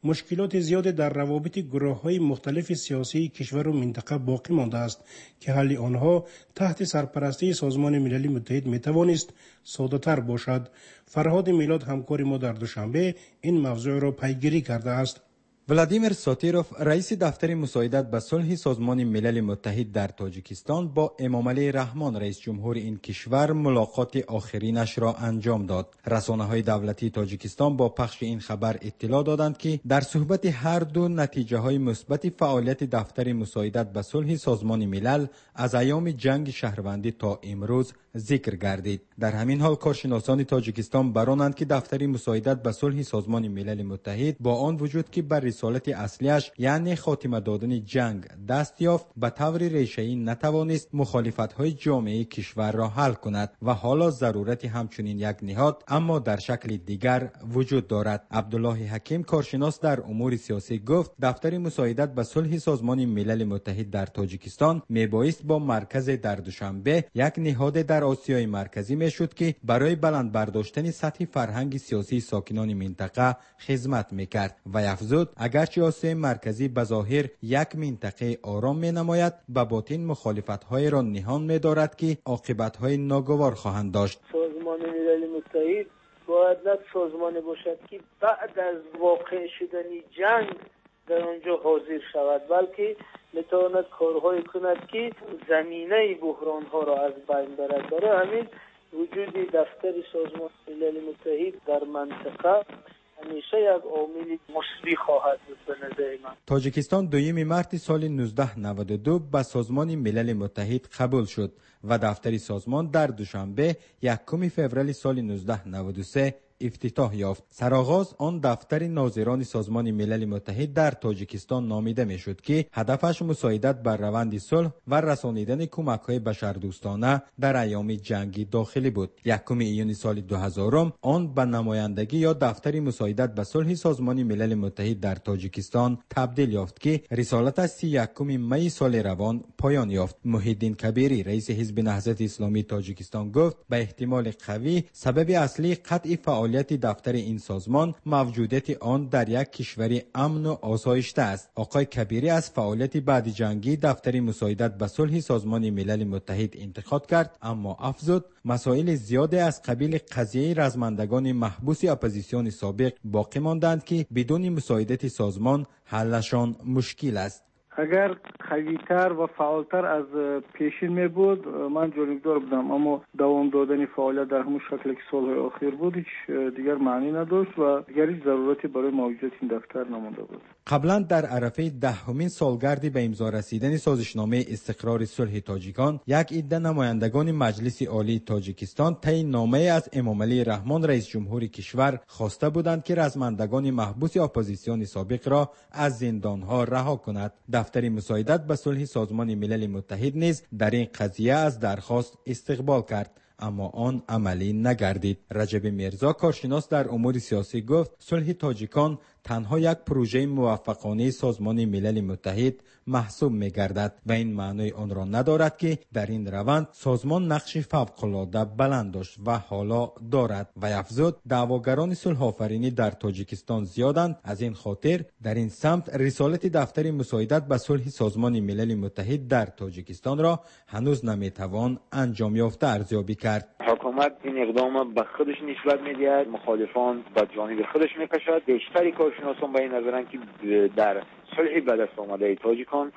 مشکلات زیاد در روابط گروه‌های مختلف سیاسی کشور و منطقه باقی مانده است که حل آنها تحت سرپرستی سازمان ملل متحد میتوانست ساده‌تر باشد. فرهاد میلاد همکار ما در دوشنبه این موضوع را پیگیری کرده است. ولادیمیر ساتیروف رئیس دفتر مساعدت به صلح سازمان ملل متحد در تاجیکستان با امامعلی رحمان رئیس جمهور این کشور ملاقات آخرینش را انجام داد. رسانه‌های دولتی تاجیکستان با پخش این خبر اطلاع دادند که در صحبت هر دو نتیجه‌های مثبت فعالیت دفتر مساعدت به صلح سازمان ملل از ایام جنگ شهروندی تا امروز ذکر گردید. در همین حال کارشناسان تاجیکستان برانند که دفتر مساعدت به صلح سازمان ملل متحد با آن وجود که بر رسالت اصلیش یعنی خاتمه دادن جنگ دست یافت به طور ریشه‌ای نتوانست مخالفت‌های جامعه کشور را حل کند و حالا ضرورت همچنین یک نهاد اما در شکل دیگر وجود دارد. عبدالله حکیم کارشناس در امور سیاسی گفت دفتر مساعدت به صلح سازمان ملل متحد در تاجیکستان میبایست با مرکز در دوشنبه یک نهاد در آسیای مرکزی میشد که برای بلند برداشتن سطح فرهنگ سیاسی ساکنان منطقه خدمت میکرد و افزود اگرچه آسیای مرکزی به ظاهر یک منطقه آرام می نماید به باطن مخالفت‌های را نهان می دارد که عاقبت‌های ناگوار خواهند داشت. سازمان ملل متحد باید نه سازمانی باشد که بعد از واقع شدن جنگ در آنجا حاضر شود، بلکه میتواند کارهایی کند که زمینه بحران‌ها را از بین برد. برای همین وجود دفتر سازمان ملل متحد در منطقه همیشه یک عامل مثبت خواهد بود به نظر من. تاجیکستان دوم مارس سال نوزده نود و دو به سازمان ملل متحد قبول شد و دفتر سازمان در دوشنبه یکم فوریه سال نوزده نود و سه افتتاح یافت. سرآغاز آن دفتر ناظران سازمان ملل متحد در تاجیکستان نامیده میشد که هدفش مساعدت بر روند صلح و رسانیدن کمک‌های بشردوستانه در ایام جنگی داخلی بود. یکم ایون سال دو هزار آن به نمایندگی یا دفتر مساعدت به صلح سازمان ملل متحد در تاجیکستان تبدیل یافت که رسالتش سی و یکم می سال روان پایان یافت. محیدین کبیری رئیس حزب نهضت اسلامی تاجیکستان گفت به احتمال قوی سبب اصلی قطع فعالیت دفتر این سازمان موجودیت آن در یک کشور امن و آسایشته است. آقای کبیری از فعالیت بعد جنگی دفتر مساعدت به صلح سازمان ملل متحد انتقاد کرد، اما افزود مسائل زیاد از قبیل قضیه رزمندگان محبوس اپوزیسیون سابق باقی ماندند که بدون مساعدت سازمان حلشان مشکل است. اگر قوی‌تر و فعالتر از پیشین می بود من جانبدار بودم، اما دوام دادن فعالیت در همون شکل که سالهای آخر بود هیچ دیگر معنی نداشت و دیگر هیچ ضرورتی برای موجودیت این دفتر نمانده بود. قبلا در عرفه دهمین سالگرد به امضا رسیدن سازشنامه استقرار صلح تاجیکان یک عده نمایندگان مجلس عالی تاجیکستان طی نامه از امامعلی رحمان رئیس جمهور کشور خواسته بودند که رزمندگان محبوس اپوزیسیون سابق را از زندانها رها کند. دفتر مساعدت به صلح سازمان ملل متحد نیز در این قضیه از درخواست استقبال کرد، اما آن عملی نگردید. رجب میرزا کارشناس در امور سیاسی گفت صلح تاجیکان تنها یک پروژه موفقانه سازمان ملل متحد محسوب می‌گردد و این معنی آن را ندارد که در این روند سازمان نقش فوق‌العاده بلند داشت و حالا دارد و افزود دعواگران صلح آفرینی در تاجیکستان زیادند، از این خاطر در این سمت رسالت دفتر مساعدت به صلح سازمان ملل متحد در تاجیکستان را هنوز نمیتوان انجام یافته ارزیابی کرد. حکومت این اقدام به خودش نسبت میدهد، مخالفان به جانب خودش میکشد. بیشتری کارشناسان به این نظرند که در صلح به دست آمده تاجیکان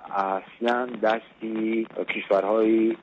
اصلا دستی کشورهای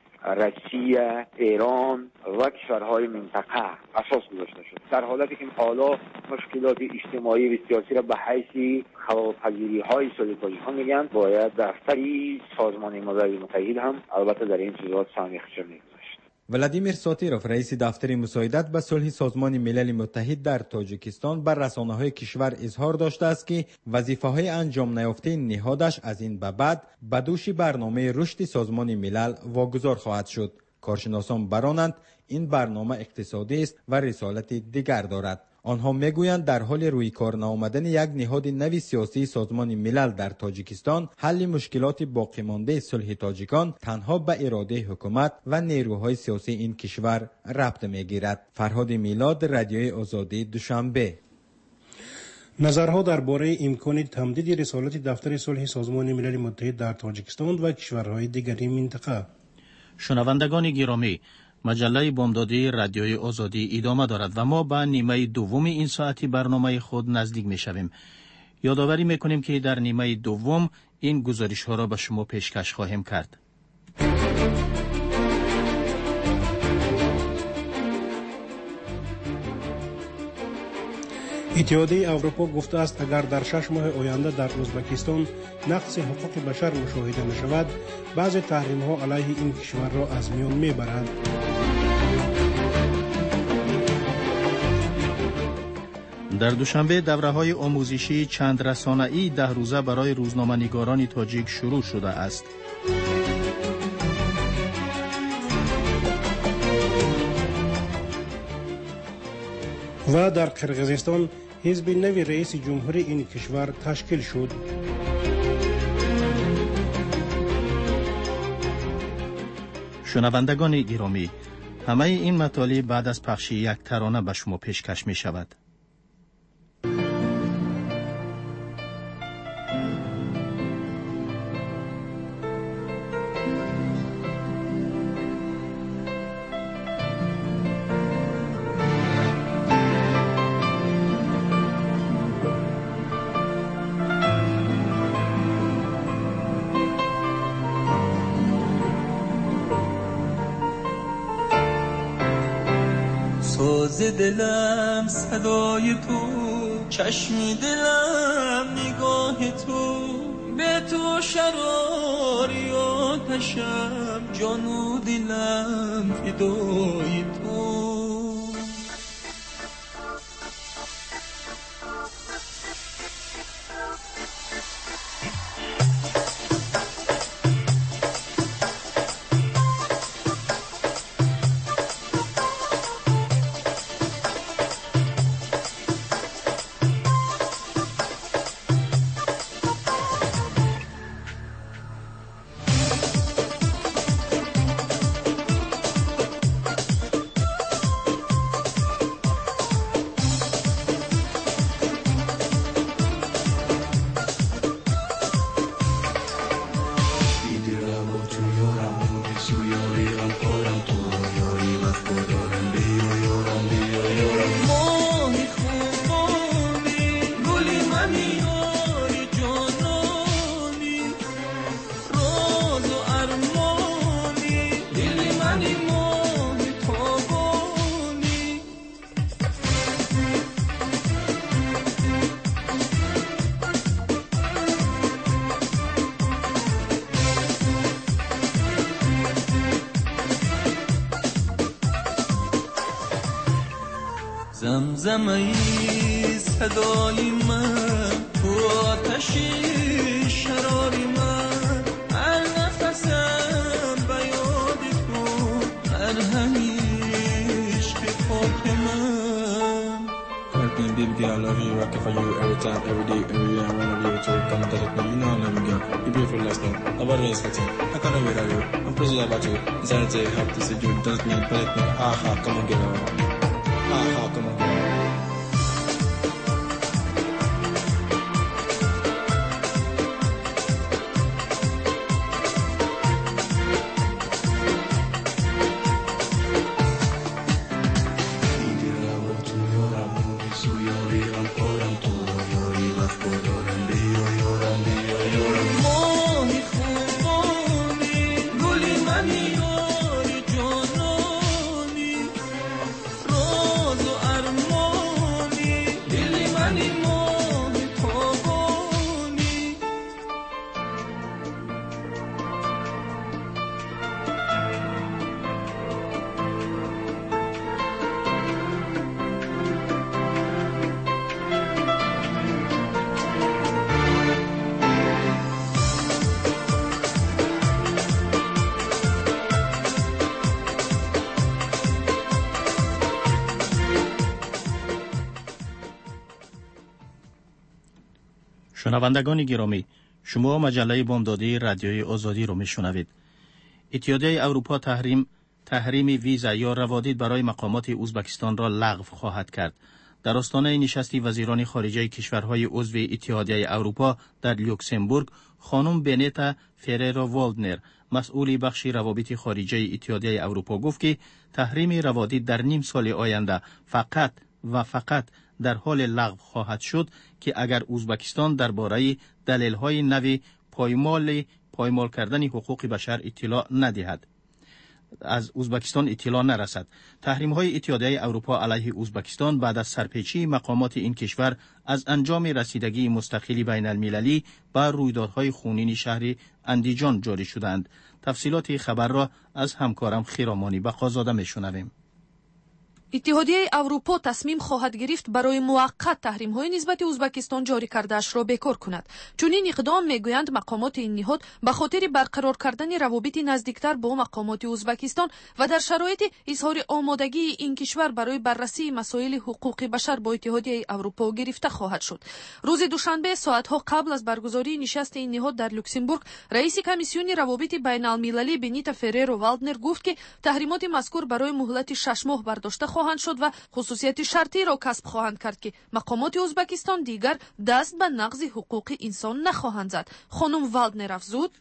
روسیه، ایران و کشورهای منطقه اساس گذاشته شد، در حالتی که حالا مشکلات اجتماعی و سیاسی را به حیث خلاف‌پذیری های صلح تاجیکان میگن. باید دفتری سازمان ملل متحد هم البته در این چیزات سهمی خشم میگذاشت. ولادیمیر ساتیروف رئیس دفتر مساعدت به صلح سازمان ملل متحد در تاجیکستان بر رسانه‌های کشور اظهار داشته است که وظیفه‌های انجام نیافته نهادش از این به بعد به دوش برنامه رشد سازمان ملل واگذار خواهد شد. کارشناسان برانند این برنامه اقتصادی است و رسالت دیگر دارد. آنها میگویند در حال روی کار نآمدن یک نهاد نوی سیاسی سازمان ملل در تاجیکستان، حل مشکلات باقی مانده صلح تاجیکان تنها به اراده حکومت و نیروهای سیاسی این کشور ربط میگیرد. فرهاد میلاد، رادیوی آزادی، دوشنبه. نظرها درباره امکان تمدید رسالت دفتر صلح سازمان ملل متحد در تاجیکستان و کشورهای دیگری منطقه. شنوندگان گرامی، مجله بامدادی رادیوی آزادی ادامه دارد و ما به نیمه دوم این ساعتی برنامه خود نزدیک می شویم. یادآوری می کنیم که در نیمه دوم این گزارش ها را به شما پیشکش خواهیم کرد. اتحادیه اروپا گفته است اگر در شش ماه آینده در ازبکستان نقض حقوق بشر مشاهده نشود، بعضی تحریم ها علیه این کشور را از میان می برند. در دوشنبه دوره های آموزشی چند رسانه‌ای ده روزه برای روزنامه‌نگاران تاجیک شروع شده است. و در قرقیزستان حزب نوی رئیس جمهوری این کشور تشکیل شد. شنوندگان گرامی، همه این مطالب بعد از پخش یک ترانه به شما پیشکش می شود. ساز دلم صدای تو، چشم دلم نگاه تو، به تو شراری آتشم، جان و دلم فدای تو. زمزمه صدای من، تو آتشی شراری من، هر نفسم به یاد تو، هر همیش به خاک من. Everything, baby girl, I love you, rockin' for you every time, every day, every day. I wanna be with you, come and touch it, you know I love you, girl. You're beautiful last night, nobody is expecting. I can't wait for you, I'm crazy about you. Inside I have to say you, dance me, play me, ha ha, come on, get on. Ha ha, come on, get on. شنوندگان گرامی، شما مجله بامدادی رادیوی آزادی رو میشنوید. اتحادیه اروپا تحریم تحریم ویزا یا روادید برای مقامات ازبکستان را لغو خواهد کرد. در آستانه نشست وزیران خارجه کشورهای عضو اتحادیه اروپا در لوکسمبورگ، خانم بنتا فررا والدنر، مسئول بخش روابط خارجه اتحادیه اروپا گفت که تحریم روادید در نیم سال آینده فقط و فقط در حال لغو خواهد شد که اگر ازبکستان درباره دلایل نوی پایمال پایمال کردن حقوق بشر اطلاع ندهد. از ازبکستان اطلاع نرسد. تحریم های اتحادیه اروپا علیه ازبکستان بعد از سرپیچی مقامات این کشور از انجام رسیدگی مستقلی بین المللی به رویدادهای خونین شهر اندیجان جاری شدند. تفصیلات خبر را از همکارم خیرامانی بقازاده میشنویم. اتحادیه اروپا تصمیم خواهد گرفت برای موقت تحریم‌های نسبت ازبکستان جاری کرده‌اش را بکار کند. چون این اقدام میگویند مقامات این نهاد به خاطر برقرار کردن روابط نزدیکتر با مقامات ازبکستان و در شرایط اظهار آمادگی این کشور برای بررسی مسائل حقوق بشر با اتحادیه اروپا گرفته خواهد شد. روز دوشنبه ساعت‌ها قبل از برگزاری نشست این نهاد در لوکسمبورگ، رئیس کمیسیون روابط بین المللی بنیتا فررا والدنر گفت که تحریمات مذکور برای مهلت شش ماه برداشته خواهند شد و خصوصیت شرطی را کسب خواهند کرد که مقامات ازبکستان دیگر دست به نقض حقوق انسان نخواهند زد. خانم والدنر افزود: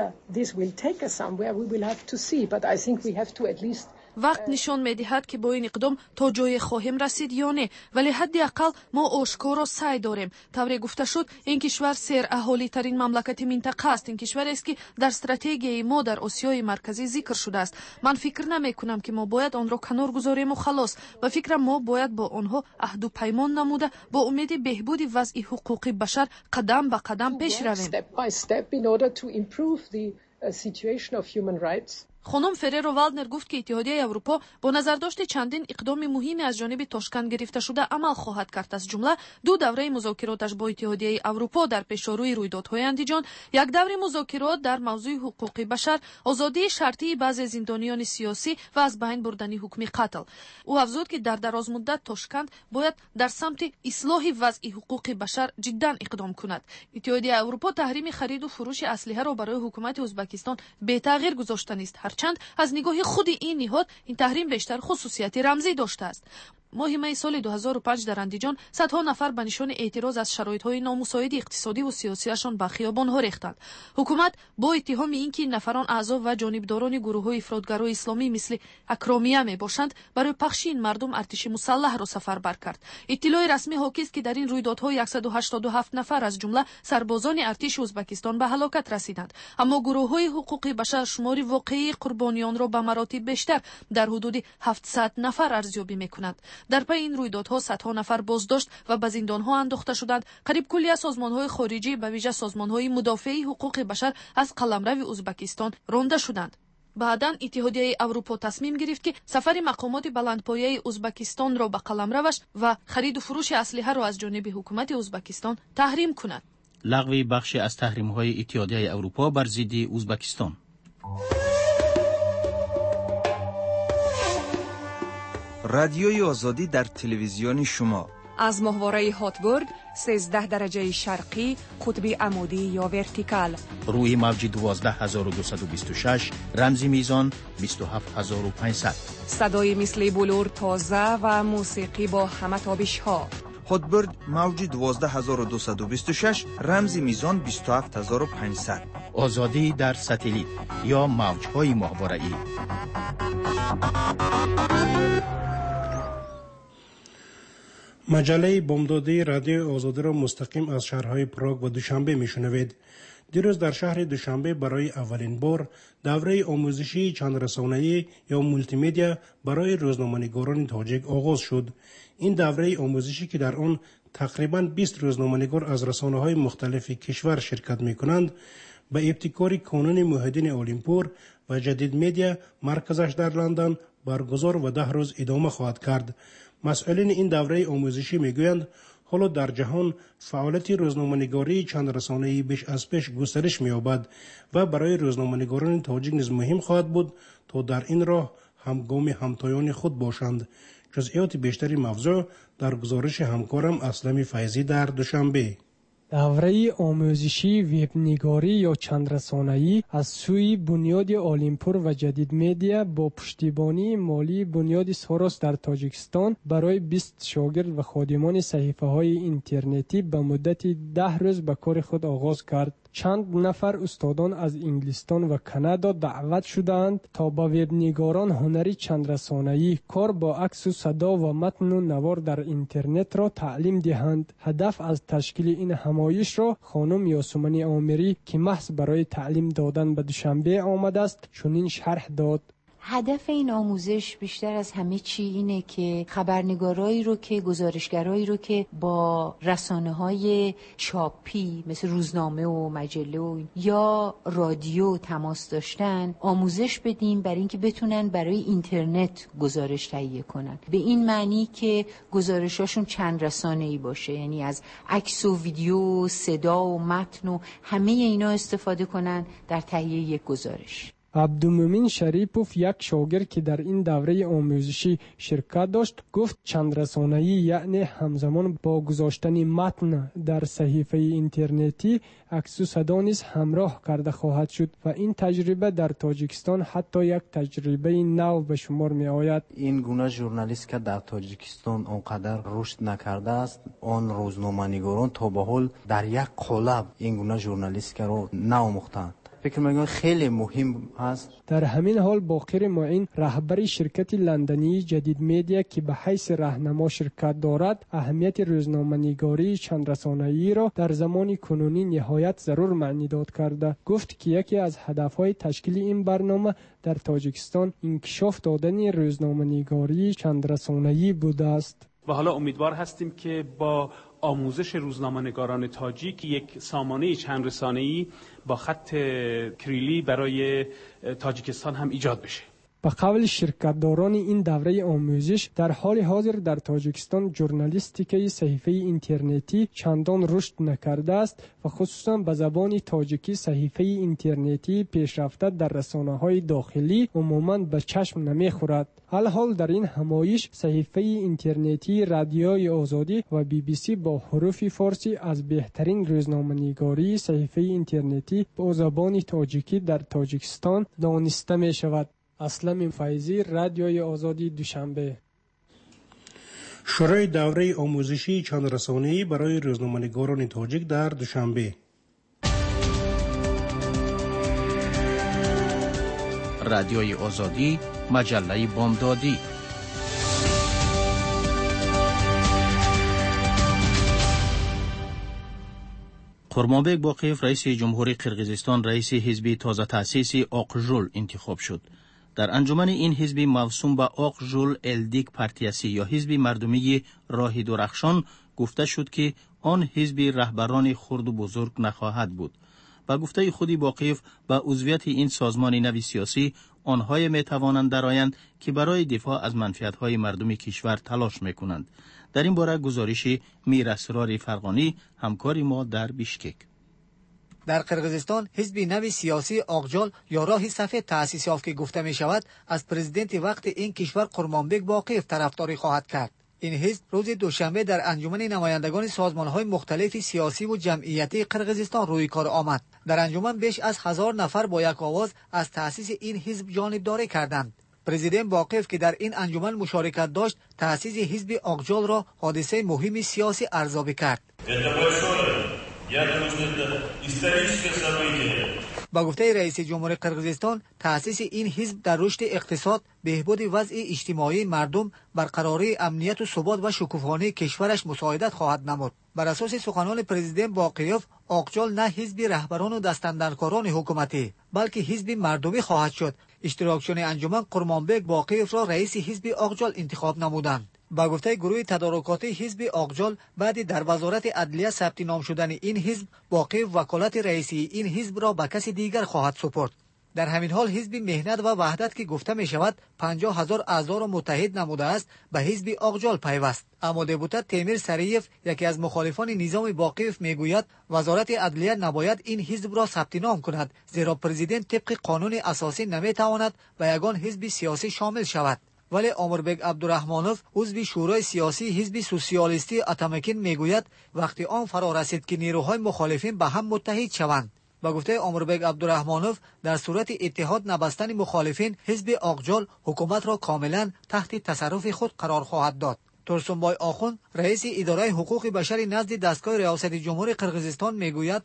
وقت نشان می‌دهد که با این اقدام تا جای خواهیم رسید یا نه، ولی حداقل ما آشکارا سعی داریم. طوری گفته شد این کشور سر اهالی ترین مملکت منطقه است. این کشور است که در استراتژی ما در آسیای مرکزی ذکر شده است. من فکر نمی کنم که ما باید آن را کنار گذاریم و خلاص. به فکر ما باید با آنها عهد و پیمان نموده با امید بهبود وضع حقوق بشر قدم به قدم پیش رویم. خانم فررا والدنر گفت که اتحادیه اروپا با نظرداشت چندین اقدام مهمی از جانب تاشکند گرفته شده عمل خواهد کرد. از جمله دو دوره مذاکراتش با اتحادیه اروپا در پیشروی رویدادهای اندیجان، یک دوره مذاکرات در موضوع حقوق بشر، آزادی شرطی بعضی زندانیان سیاسی و از بین بردن حکم قتل. او افزود که در دراز مدت تاشکند باید در سمت اصلاح وضع حقوق بشر جدا اقدام کند. اتحادیه اروپا تحریم خرید و فروش اسلحه را برای حکومت ازبکستان بی تغییر گذاشته است، هرچند از نگاه خود این نهاد این تحریم بیشتر خصوصیت رمزی داشته است. ماه می سال دو هزار و پنج در اندیجان صدها نفر به نشان اعتراض از شرایط‌های نامساعد اقتصادی و سیاسیشان به خیابان‌ها ریختند. حکومت با اتهام اینکه نفران اعضا و جانبداران گروه‌های افراطگرای اسلامی مثل اکرامیه میباشند برای پخش این مردم ارتش مسلح را سفربر کرد. اطلاع رسمی حاکی است که در این رویدادها صد و هشتاد و هفت نفر از جمله سربازان ارتش ازبکستان به هلاکت رسیدند، اما گروه‌های حقوقی بشر شمار واقعی قربانیان را به مراتب بیشتر در حدود هفتصد نفر ارزیابی می‌کنند. در پی این رویدادها صدها نفر بازداشت و به زندانها انداخته شدند. قریب کلیه سازمان‌های خارجی به ویژه سازمان‌های مدافع حقوق بشر از قلمرو ازبکستان رانده شدند. بعداً اتحادیه اروپا تصمیم گرفت که سفر مقامات بلندپایه ازبکستان را به قلمروش و خرید و فروش اسلحه را از جانب حکومت ازبکستان تحریم کند. لغو بخشی از تحریم‌های اتحادیه اروپا بر ضد ازبکستان. رادیوی آزادی در تلویزیون شما از ماهواره هاتبورگ سیزده درجه شرقی قطب عمودی یا ورتیکال، روی موج دوازده هزار و دویست و بیست و شش، رمزی میزان بیست و هفت هزار و پانصد. صدای مثل بلور تازه و موسیقی با همه تابش ها. هاتبورگ موج دوازده هزار و دویست و بیست و شش، رمزی میزان بیست و هفت هزار و پانصد. آزادی در ساتلیت یا موج‌های ماهواره‌ای. مجله بامدادی رادیو آزادی را مستقیم از شهرهای پراگ و دوشنبه میشنوید. دیروز در شهر دوشنبه برای اولین بار دوره آموزشی چند رسانه‌ای یا مولتی میدیا برای روزنامه‌نگاران تاجیک آغاز شد. این دوره آموزشی که در آن تقریباً بیست روزنامه‌نگار از رسانه‌های مختلف کشور شرکت می‌کنند، به ابتکار کانون موحدین اولمپور و جدید میدیا مرکزش در لندن برگزار و ده روز ادامه خواهد کرد. مسئولین این دوره آموزشی میگویند حالا در جهان فعالیت روزنامه‌نگاری چند رسانه‌ای بیش از پیش گسترش می‌یابد و برای روزنامه‌نگاران تاجیک نیز مهم خواهد بود تا در این راه همگام همتایان خود باشند. جزئیات بیشتری موضوع در گزارش همکارم اسلم فیضی در دوشنبه. دوره آموزشی وبنگاری یا چندرسانه‌ای از سوی بنیاد آلیمپور و جدید مدیا با پشتیبانی مالی بنیاد سوروس در تاجیکستان برای بیست شاگرد و خادمان صحیفه‌های اینترنتی به مدت ده روز به کار خود آغاز کرد. چند نفر استادان از انگلستان و کانادا دعوت شدند تا با وبنگاران هنری چندرسانه‌ای کار با عکس و صدا و متن و نوار در اینترنت را تعلیم دهند. هدف از تشکیل این همایش را خانم یاسمنی آمری که محض برای تعلیم دادن به دوشنبه آمده است چنین شرح داد. هدف این آموزش بیشتر از همه چی اینه که خبرنگارایی رو که گزارشگرایی رو که با رسانه‌های چاپی مثل روزنامه و مجله و یا رادیو تماس داشتن آموزش بدیم برای اینکه بتونن برای اینترنت گزارش تهیه کنن. به این معنی که گزارشاشون چند رسانه‌ای باشه، یعنی از عکس و ویدیو، صدا و متن و همه اینا استفاده کنن در تهیه یک گزارش. عبدالمومن شریپوف یک شاگرد که در این دوره آموزشی شرکت داشت گفت چند رسانه‌ای یعنی همزمان با گذاشتن متن در صحیفه اینترنتی عکس و صدا نیز همراه کرده خواهد شد و این تجربه در تاجیکستان حتی یک تجربه نو به شمار می آید. این گونه ژورنالیست که در تاجیکستان آنقدر رشد نکرده است، آن روزنامه‌نگاران تا به حال در یک قالب این گونه ژورنالیست رو نآموختند. فکر می‌کنم خیلی مهم است. در همین حال باقر معین رهبر شرکت لندنی جدید مدیا که به حیث راهنما شرکت دارد اهمیت روزنامه‌نگاری چند رسانه‌ای را در زمان کنونی نهایت ضرور معنی داد کرده. گفت که یکی از هدف‌های تشکیل این برنامه در تاجیکستان انکشاف دادن روزنامه‌نگاری چند رسانه‌ای بوده است. و حالا امیدوار هستیم که با آموزش روزنامه‌نگاران تاجیک یک سامانه چند رسانه‌ای با خط کریلی برای تاجیکستان هم ایجاد بشه. به قول شرکتداران این دوره آموزش در حال حاضر در تاجیکستان ژورنالیستیک صحیفه اینترنتی چندان رشد نکرده است و خصوصا به زبان تاجیکی صحیفه اینترنتی پیشرفته در رسانه‌های داخلی عموماً به چشم نمی‌خورد. الحال در این همایش صحیفه اینترنتی رادیوی آزادی و بی بی سی با حروف فارسی از بهترین روزنامه‌نگاری صحیفه اینترنتی با زبان تاجیکی در تاجیکستان دانسته می شود. اسلم فیضی، رادیوی آزادی، دوشنبه. شورای دوره آموزشی چند رسانه‌ای برای روزنامه‌نگاران تاجیک در دوشنبه. رادیوی آزادی، مجله بامدادی. قرمانبک باقیف رئیس جمهوری قرقیزستان رئیس حزب تازه تأسیسی آقژول انتخاب شد. در انجمن این حزب موسوم به آقژول الدیک پارتیاسی یا حزب مردمی راه درخشان گفته شد که آن حزب رهبران خرد و بزرگ نخواهد بود. با گفته خودی باقیف به عضویت این سازمان نوی سیاسی آنهای می توانند درآیند که برای دفاع از منفعت‌های مردم کشور تلاش می‌کنند. در این باره گزارش میر اسرار فرغانی همکار ما در بیشکک. در قرقیزستان حزب نوی سیاسی آقجال یا راه سفید تأسیس یافت که گفته می شود از پرزیدنت وقت این کشور قرمانبک باقیف طرفداری خواهد کرد. این حزب روز دوشنبه در انجمن نمایندگان سازمان‌های مختلف سیاسی و جمعیتی قرقیزستان روی کار آمد. در انجمن بیش از هزار نفر با یک آواز از تأسیس این حزب جانبداری کردند. پرزیدنت باقیف که در این انجمن مشارکت داشت تأسیس حزب آقجال را حادثه مهم سیاسی ارزیابی کرد. با گفته رئیس جمهور قرقیزستان تأسیس این حزب در رشد اقتصاد، بهبود وضع اجتماعی مردم، برقراری امنیت و ثبات و شکوفایی کشورش مساعدت خواهد نمود. بر اساس سخنان پرزیدنت باقیف آقجال نه حزب رهبران و دستاندرکاران حکومتی بلکه حزب مردمی خواهد شد. اشتراکچیان انجمن قرمانبک باقیف را رئیس حزب آقجال انتخاب نمودند. با گفته گروه تدارکاتی حزب آقجال بعد در وزارت عدلیه ثبت نام شدن این حزب باقیف وکالت رئیسی این حزب را به کسی دیگر خواهد سپرد. در همین حال حزب مهنت و وحدت که گفته می شود پنجاه هزار اعضا را متحد نموده است به حزب آقجال پیوست. اما دپوتات تیمیر سریف یکی از مخالفان نظام باقیف می گوید وزارت عدلیه نباید این حزب را ثبت نام کند زیرا پرزیدنت طبق قانون اساسی نمی تواند به یگان حزب سیاسی شامل شود. ولی آمربگ عبدالرحمانوف عضو شورای سیاسی حزب سوسیالیستی اتامکین میگوید وقتی آن فرا رسید که نیروهای مخالفین به هم متحد شوند. با گفته آمربگ عبدالرحمانوف در صورت اتحاد نبستن مخالفین حزب آقجال حکومت را کاملا تحت تصرف خود قرار خواهد داد. ترسنبای آخوند رئیس اداره حقوق بشر نزد دستگاه ریاست جمهوری قرقیزستان میگوید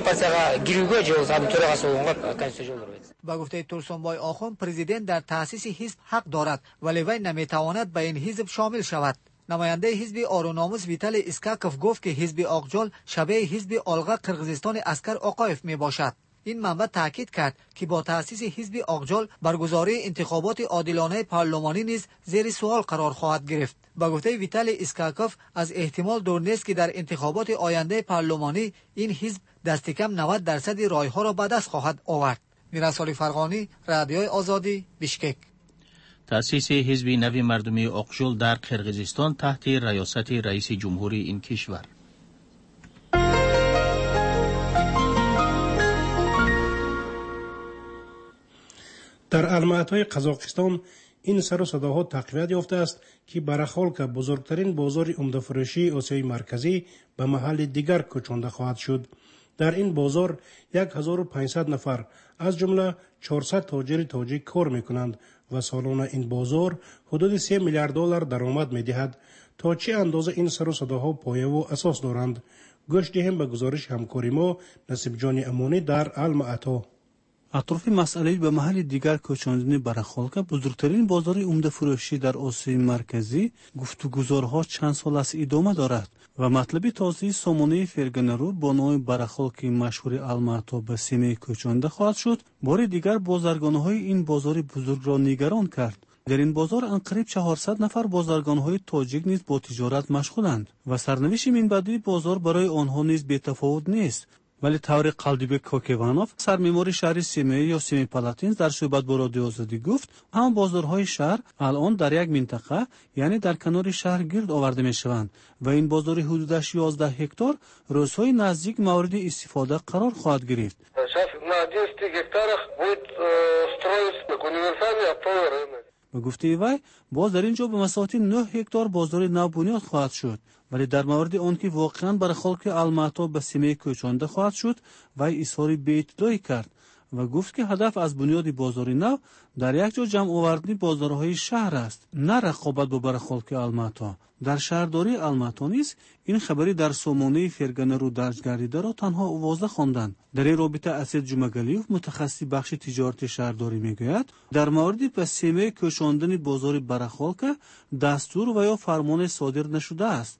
با گفته ترسنبای آخوند پرزیدنت در تأسیس حزب حق دارد ولی وی نمیتواند به این حزب شامل شود. نماینده حزب آروناموس ویتال اسکاکوف گفت که حزب آقجال شبیه حزب آلغا قرقیزستان اسکر آقایف می باشد. این منبع تاکید کرد که با تأسیس حزب آقجال برگزاری انتخابات عادلانه پارلمانی نیز زیر سوال قرار خواهد گرفت. با گفته ویتال اسکاکوف از احتمال دور نیست که در انتخابات آینده پارلمانی این حزب دست کم نود درصد رای‌ها را به دست خواهد آورد. میرسالی فرغانی، رادیوی آزادی، بیشکک. تأسیس حزب نو مردمی آقجال در قرقیزستان تحت ریاست رئیس جمهوری این کشور. در المعطای قزاقستان این سر و صداها تقویت یافته است که برخالک بزرگترین بازار عمده‌فروشی آسیای مرکزی به محل دیگر کوچانده خواهد شد. در این بازار هزار و پانصد نفر از جمله چهارصد تاجر تاجیک کار میکنند و سالانه این بازار حدود سه میلیارد دلار درآمد میدهد. تا چه اندازه این سر و صداها پایه و اساس دارند؟ گوش دهیم به گزارش همکاری ما نصیب جان امانی در المعطا. اطراف مسئله به محل دیگر کوچاندن برخالک بزرگترین بازار عمده فروشی در آسیای مرکزی گفتگوزارها چند سال است ادامه دارد و مطلب تازه سامانه فرگنرو با نام برخالک مشهور المعطا به سیمه کوچانده خواهد شد بار دیگر بازرگان‌های این بازار بزرگ را نگران کرد. در این بازار انقریب چهارصد نفر بازرگان‌های تاجیک نیز با تجارت مشغولند و سرنوشت این بعدی بازار برای آنها نیز بی‌تفاوت نیست. ولی طور قلدیبک کوکیوانوف سرمعمار شهر سیمه یا سیمه پلاتینز در صحبت با رادیو آزادی گفت هم بازارهای شهر الان در یک منطقه یعنی در کنار شهر گرد آورده می شوند و این بازار حدود یازده هکتار روزهای نزدیک مورد استفاده قرار خواهد گرفت. به گفته وی باز در اینجا به مساحت نه هکتار بازار نو بنیاد خواهد شد ولی در مورد آن که واقعا برخالک المعطا به سیمه کوچانده خواهد شد وی اظهار بی‌اطلاعی کرد و گفت که هدف از بنیاد بازار نو در یک جا جمع آوردن بازارهای شهر است نه رقابت با برخالک المعطا. در شهرداری المعطا نیز این خبری در سامانه فرگنرو درج گردیده را تنها واضح خواندند. در این رابطه اسد جمگلیوف متخصص بخش تجارت شهرداری میگوید در مورد به سیمه کوچاندن بازار برخالک دستور و یا فرمان صادر نشده است.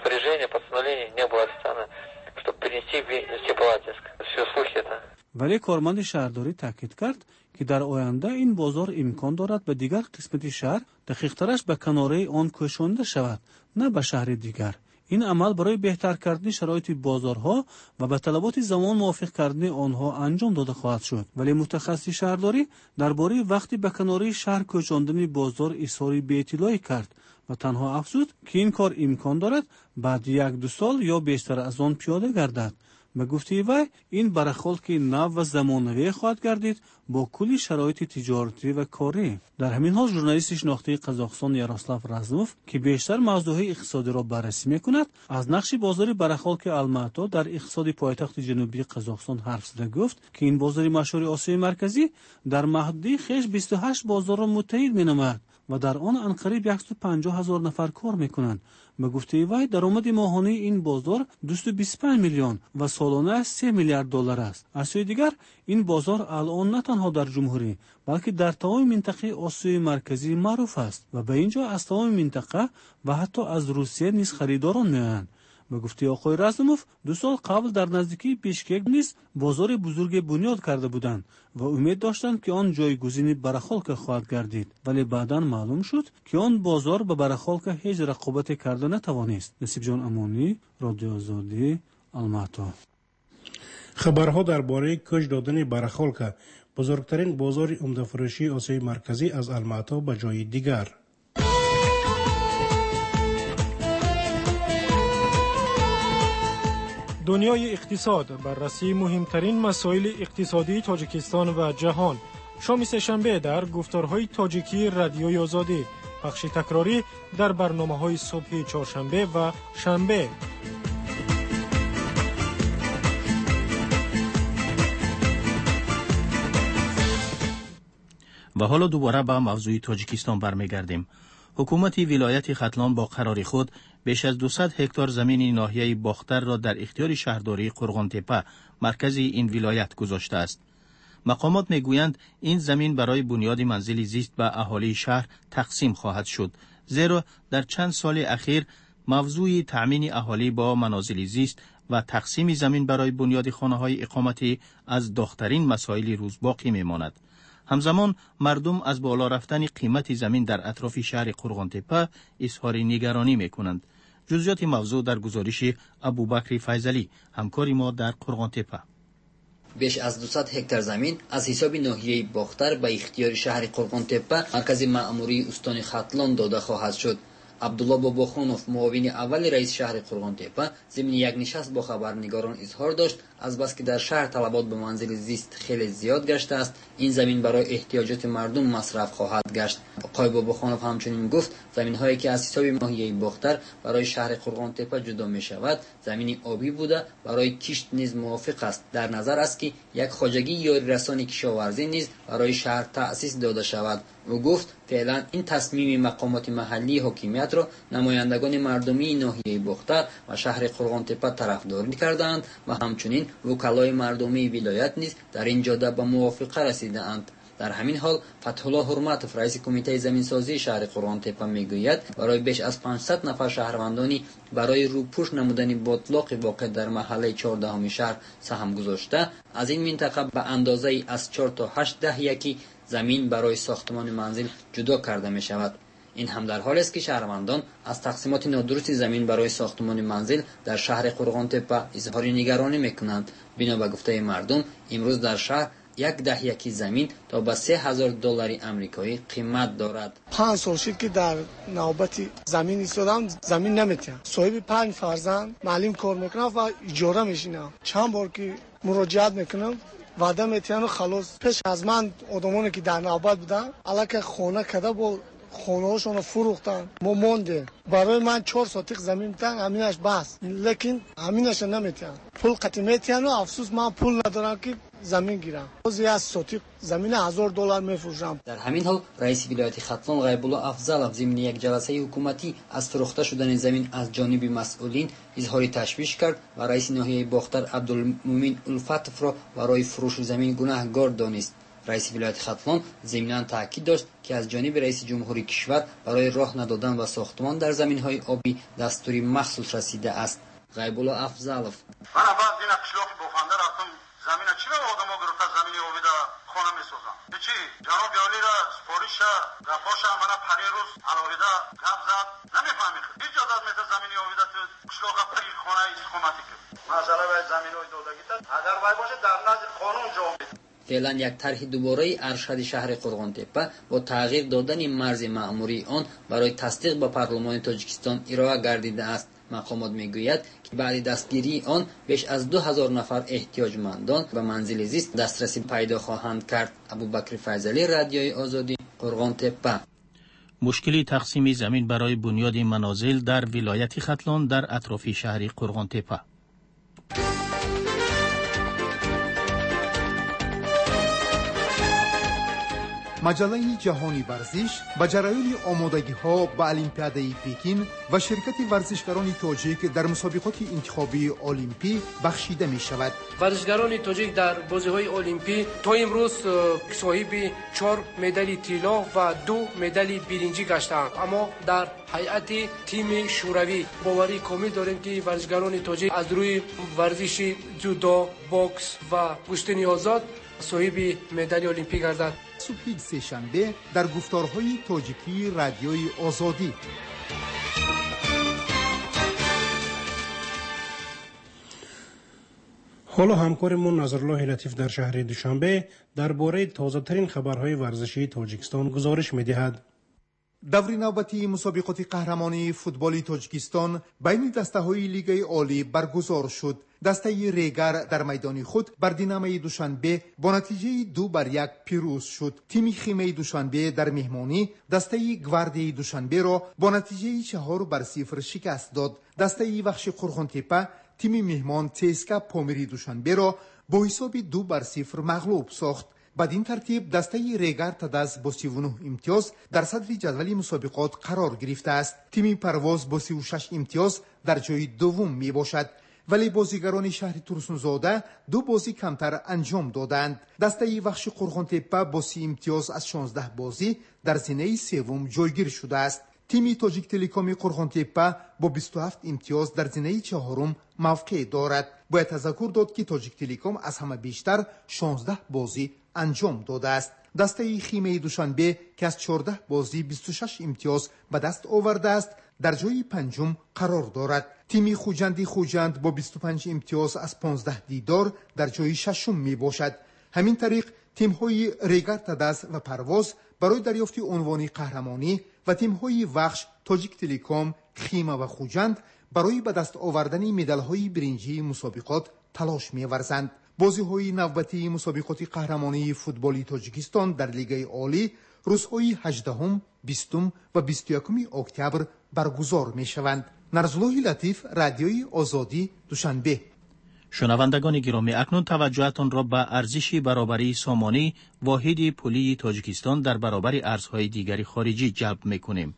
ولی کارمند شهرداری تاکید کرد که در آینده این بازار امکان دارد به دیگر قسمت شهر دقیق‌ترش به کناره آن کوچانده شود نه به شهر دیگر. این عمل برای بهتر کردن شرایط بازارها و به طلبات زمان موافق کردن آنها انجام داده خواهد شد. ولی متخصص شهرداری درباره وقتی به کناره شهر کوچاندن بازار اظهار بی‌اطلاعی کرد و تنها افزود که این کار امکان دارد بعد یک دو سال یا بیشتر از آن پیاده گردد. به گفته وی این برخالک نو و زمانوی خواهد گردید با کلی شرایط تجارتی و کاری. در همین حال ژورنالیست شناخته قزاقستان یاروسلاو رزموف که بیشتر موضوعهای اقتصادی را بررسی میکند از نقش بازار برخالک المعطا در اقتصاد پایتخت جنوبی قزاقستان حرف زده گفت که این بازار مشهور آسیای مرکزی در محدوده خیش بیست و هشت بازار را متحد مینماید و در آن انقریب صد و پنجاه هزار نفر کار میکنند. به گفته وی درآمد ماهانه این بازار دویست و بیست و پنج میلیون و سالانه سه میلیارد دلار است. از سوی دیگر این بازار الان نه تنها در جمهوری بلکه در تمام منطقه آسیای مرکزی معروف است و به اینجا از تمام منطقه و حتی از روسیه نیز خریداران میآیند. به گفته آقای رزموف دو سال قبل در نزدیکی بیشکک نیز بازار بزرگ بنیاد کرده بودند و امید داشتند که آن جایگزین برخالک خواهد گردید ولی بعداً معلوم شد که آن بازار به برخالک هیچ رقابت کرده نتوانست. نصیب جان امانی، رادیو آزادی، المعطا. خبرها درباره کش دادن برخالک بزرگترین بازار عمده فروشی آسیای مرکزی از المعطا به جای دیگر. دنیای اقتصاد بررسی مهمترین مسائل اقتصادی تاجیکستان و جهان. شام سه‌شنبه در گفتارهای تاجیکی رادیوی آزادی. پخش تکراری در برنامه‌های صبح چهارشنبه و شنبه. و حالا دوباره به موضوع تاجیکستان برمیگردیم. حکومت ولایت ختلان با قرار خود بیش از دویست هکتار زمین ناحیه باختر را در اختیار شهرداری قرغانتپه مرکز این ولایت گذاشته است. مقامات میگویند این زمین برای بنیاد منزل زیست به اهالی شهر تقسیم خواهد شد، زیرا در چند سال اخیر موضوع تأمین اهالی با منازل زیست و تقسیم زمین برای بنیاد خانه‌های اقامتی از داغ‌ترین مسائل روزباقی میماند. همزمان مردم از بالا رفتن قیمت زمین در اطراف شهر قرغانتپه اظهار نگرانی میکنند. جزئیات موضوع در گزارش ابوبکر فیضلی، همکار ما در قرغانتپه. بیش از دویست هکتار زمین از حساب ناحیه باختر به اختیار شهر قرغانتپه مرکز مأموری استان ختلان داده خواهد شد. عبدالله باباخانوف، معاون اول رئیس شهر قرغانتپه، ضمن یک نشست با خبرنگاران اظهار داشت از بس که در شهر طلبات به منزل زیست خیلی زیاد گشته است، این زمین برای احتیاجات مردم مصرف خواهد گشت. آقای باباخانوف همچنین گفت زمین هایی که از حساب ناحیه باختر برای شهر قرغانتپه جدا می شود زمین آبی بوده برای کشت نیز موافق است. در نظر است که یک خواجگی یاری رسانی کشاورزی نیز برای شهر تأسیس داده شود. او گفت فعلا این تصمیم مقامات محلی حاکمیت را نمایندگان مردمی ناحیه باختر و شهر قرغانتپه طرفداری کردند و همچنین وکلای مردمی ولایت نیز در این جاده به موافقه رسیدند. در همین حال فتح‌الله حرمتوف، رئیس کمیته زمینسازی شهر قرغانتپه میگوید برای بیش از پانصد نفر شهروندانی برای روپوش نمودن باطلاق واقع در محله چهاردهم شهر سهم گذاشته از این منطقه به اندازه از چهار تا هشت ده یکی زمین برای ساختمان منزل جدا کرده می شود. این هم در حالی است که شهروندان از تقسیمات نادرست زمین برای ساختمان منزل در شهر قرغانتپه اظهار نگرانی میکنند. بنا به گفته مردم امروز در شهر یک ده یکی زمین تا به سه هزار دلار امریکایی قیمت دارد. پنج سال شد که در نوبت زمین ایستادم، زمین نمیتونم. صاحب پنج فرزند معلم کار میکنم و اجاره میشینم. چند بار که مراجعت میکنم وعده میتونم خلاص. پیش از من آدمانی که در نوبت بودن الک خونه کده با خونه هاشون فروختن، ما مونده. برای من چهار سوتیق زمین میتن، همینش بس، لیکن همینش نمیتونم. پول قطعی میتونم و افسوس من پول ندارم که زمین گیرم. روزی از سوتیق زمین هزار دلار میفروشم. در همین حال رئیس ولایت ختلان غیب‌الله افضلov ضمن یک جلسه حکومتی از فروخته شدن زمین از جانب مسئولین اظهار تشویش کرد و رئیس ناحیه باختر عبدالمومن الفتف را برای فروش زمین گناهکار دانست. رئیس ولایت ختلان ضمناً تاکید داشت که از جانب رئیس جمهوری کشور برای راه ندادن و ساختمان در زمین‌های آبی دستوری مخصوص رسیده است. غیب‌الله افضلov: زمین چرا آدم‌ها گرفته زمین آبی دا خانه می‌سازن؟ چی جناب عالی را سفارش گفاش من پری روز علاوه گپ زد نمی‌فهمی هیچ جا داد میته زمین آبی دا تو قشلاق پری خانه استقامتی که مسئله و زمین‌های دادگی اگر وای باشه در نزد قانون جواب میده. فعلا یک طرح دوباره ارشد شهر قرغانتپه با تغییر دادن مرز مأموری آن برای تصدیق به پارلمان تاجیکستان ارائه گردیده است. مقامات میگوید که بعد دستگیری آن بیش از دو هزار نفر احتیاجمندان به منزل زیست دسترسی پیدا خواهند کرد. ابوبکر فیضلی، رادیوی آزادی، قرغانتپه. مشکلی تقسیم زمین برای بنیاد منازل در ولایت ختلان در اطراف شهر قرغانتپه. مجله جهانی ورزش با جریان آمادگی‌ها به المپیادای پکین و شرکت ورزشکاران تاجیک در مسابقات انتخابی المپی بخشیده می شود. ورزشکاران تاجیک در بازی‌های المپی تا امروز صاحب چهار مدال طلا و دو مدال برنجی گشتند، اما در هیئت تیم شوروی باوری کامل داریم که ورزشکاران تاجیک از روی ورزش جودو، باکس و کشتی آزاد صاحب مدال المپی گردند. صبح سه‌شنبه در گفتارهای تاجیکی رادیوی آزادی. حالا همکارمون نظرالله لطیف در شهر دوشنبه درباره تازه‌ترین خبرهای ورزشی تاجیکستان گزارش می‌دهد. دوری نوبتی مسابقات قهرمانی فوتبال تاجیکستان بین دسته‌های لیگ عالی برگزار شد. دسته ریگر در میدان خود بر دینامه دوشنبه با نتیجه دو بر یک پیروز شد. تیم خیمه دوشنبه در مهمانی دسته گواردی دوشنبه را با نتیجه چهار بر صفر شکست داد. دسته وخش قرغن‌تپه تیم مهمان تسکا پامیری دوشنبه را با حساب دو بر صفر مغلوب ساخت. بدین ترتیب دسته ریگر تدز با سی و نه امتیاز در صدر جدول مسابقات قرار گرفته است. تیم پرواز با سی و شش امتیاز در جای دوم می باشد. ولی بازیگران شهر ترسونزاده دو بازی کمتر انجام دادند. دسته وخش قرغن‌تپه با سی امتیاز از شانزده بازی در زینه سوم جایگیر شده است. تیم تاجیک تلکام قرغن‌تپه با بیست و هفت امتیاز در زینه چهارم موقع دارد. باید تذکر داد که تاجیک تلکام از همه بیشتر شانزده بازی انجام داده است. دسته خیمه دوشنبه که از چهارده بازی بیست و شش امتیاز به دست آورده است در جای پنجم قرار دارد. تیم خوجندی خوجند با بیست و پنج امتیاز از پانزده دیدار در جای ششم می باشد. همین طریق تیم های ریگر تدز و پرواز برای دریافت عنوان قهرمانی و تیم های وخش تاجیک تلکام خیمه و خوجند برای به دست آوردن مدال های برنجی مسابقات تلاش می ورزند. بازی های نوبتی مسابقات قهرمانی فوتبالی تاجیکستان در لیگ عالی روزهای هجدهم، بیستم و بیست و یکم اکتبر برگزار می شوند. نرزالله لطیف، رادیوی آزادی، دوشنبه. شنوندگان گرامی، اکنون توجهتان را به ارزش برابری سامانی واحد پولی تاجیکستان در برابر ارزهای دیگری خارجی جلب می‌کنیم.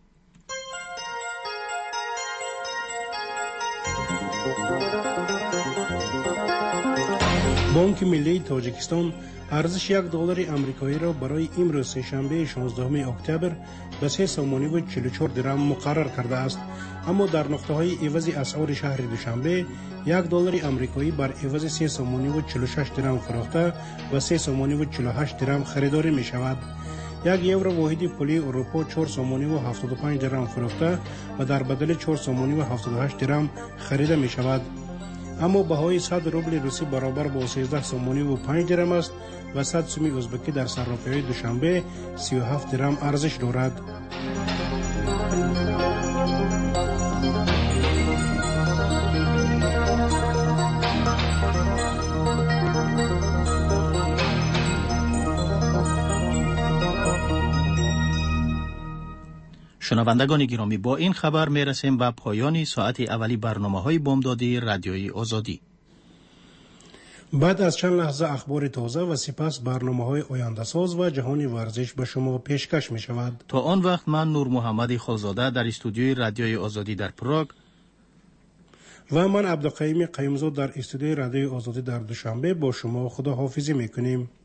بانک ملی تاجیکستان ارزش یک دلار آمریکایی را برای امروز سه‌شنبه شانزدهم اکتبر به سه سومانی و چهل و چهار درم مقرر کرده است. اما در نقطه های عوض اسعار شهر دوشنبه یک دلار آمریکایی بر عوض سه سومانی و چهل و شش درم فروخته و سه سومانی و چهل و هشت درم خریداری می شود. یک یورو واحد پولی اروپا چهار سومانی و هفتاد و پنج درم فروخته و در بدل چهار سومانی و هفتاد و هشت درم خریده می شود. اما بهای صد روبل روسی برابر با سیزده سومانی و پنج درم است و صد سومی ازبکی در صرافی‌های دوشنبه سی و هفت درم ارزش دارد. شنوندگان گرامی، با این خبر می رسیم به پایان ساعت اولی برنامه‌های بامدادی رادیوی آزادی. بعد از چند لحظه اخبار تازه و سپس برنامه‌های آینده ساز و جهانی ورزش به شما پیشکش می شود. تا آن وقت من نور محمد خالزاده در استودیوی رادیوی آزادی در پراگ و من عبدالقیوم قیومزاده در استودیوی رادیوی آزادی در دوشنبه با شما خداحافظی می کنیم.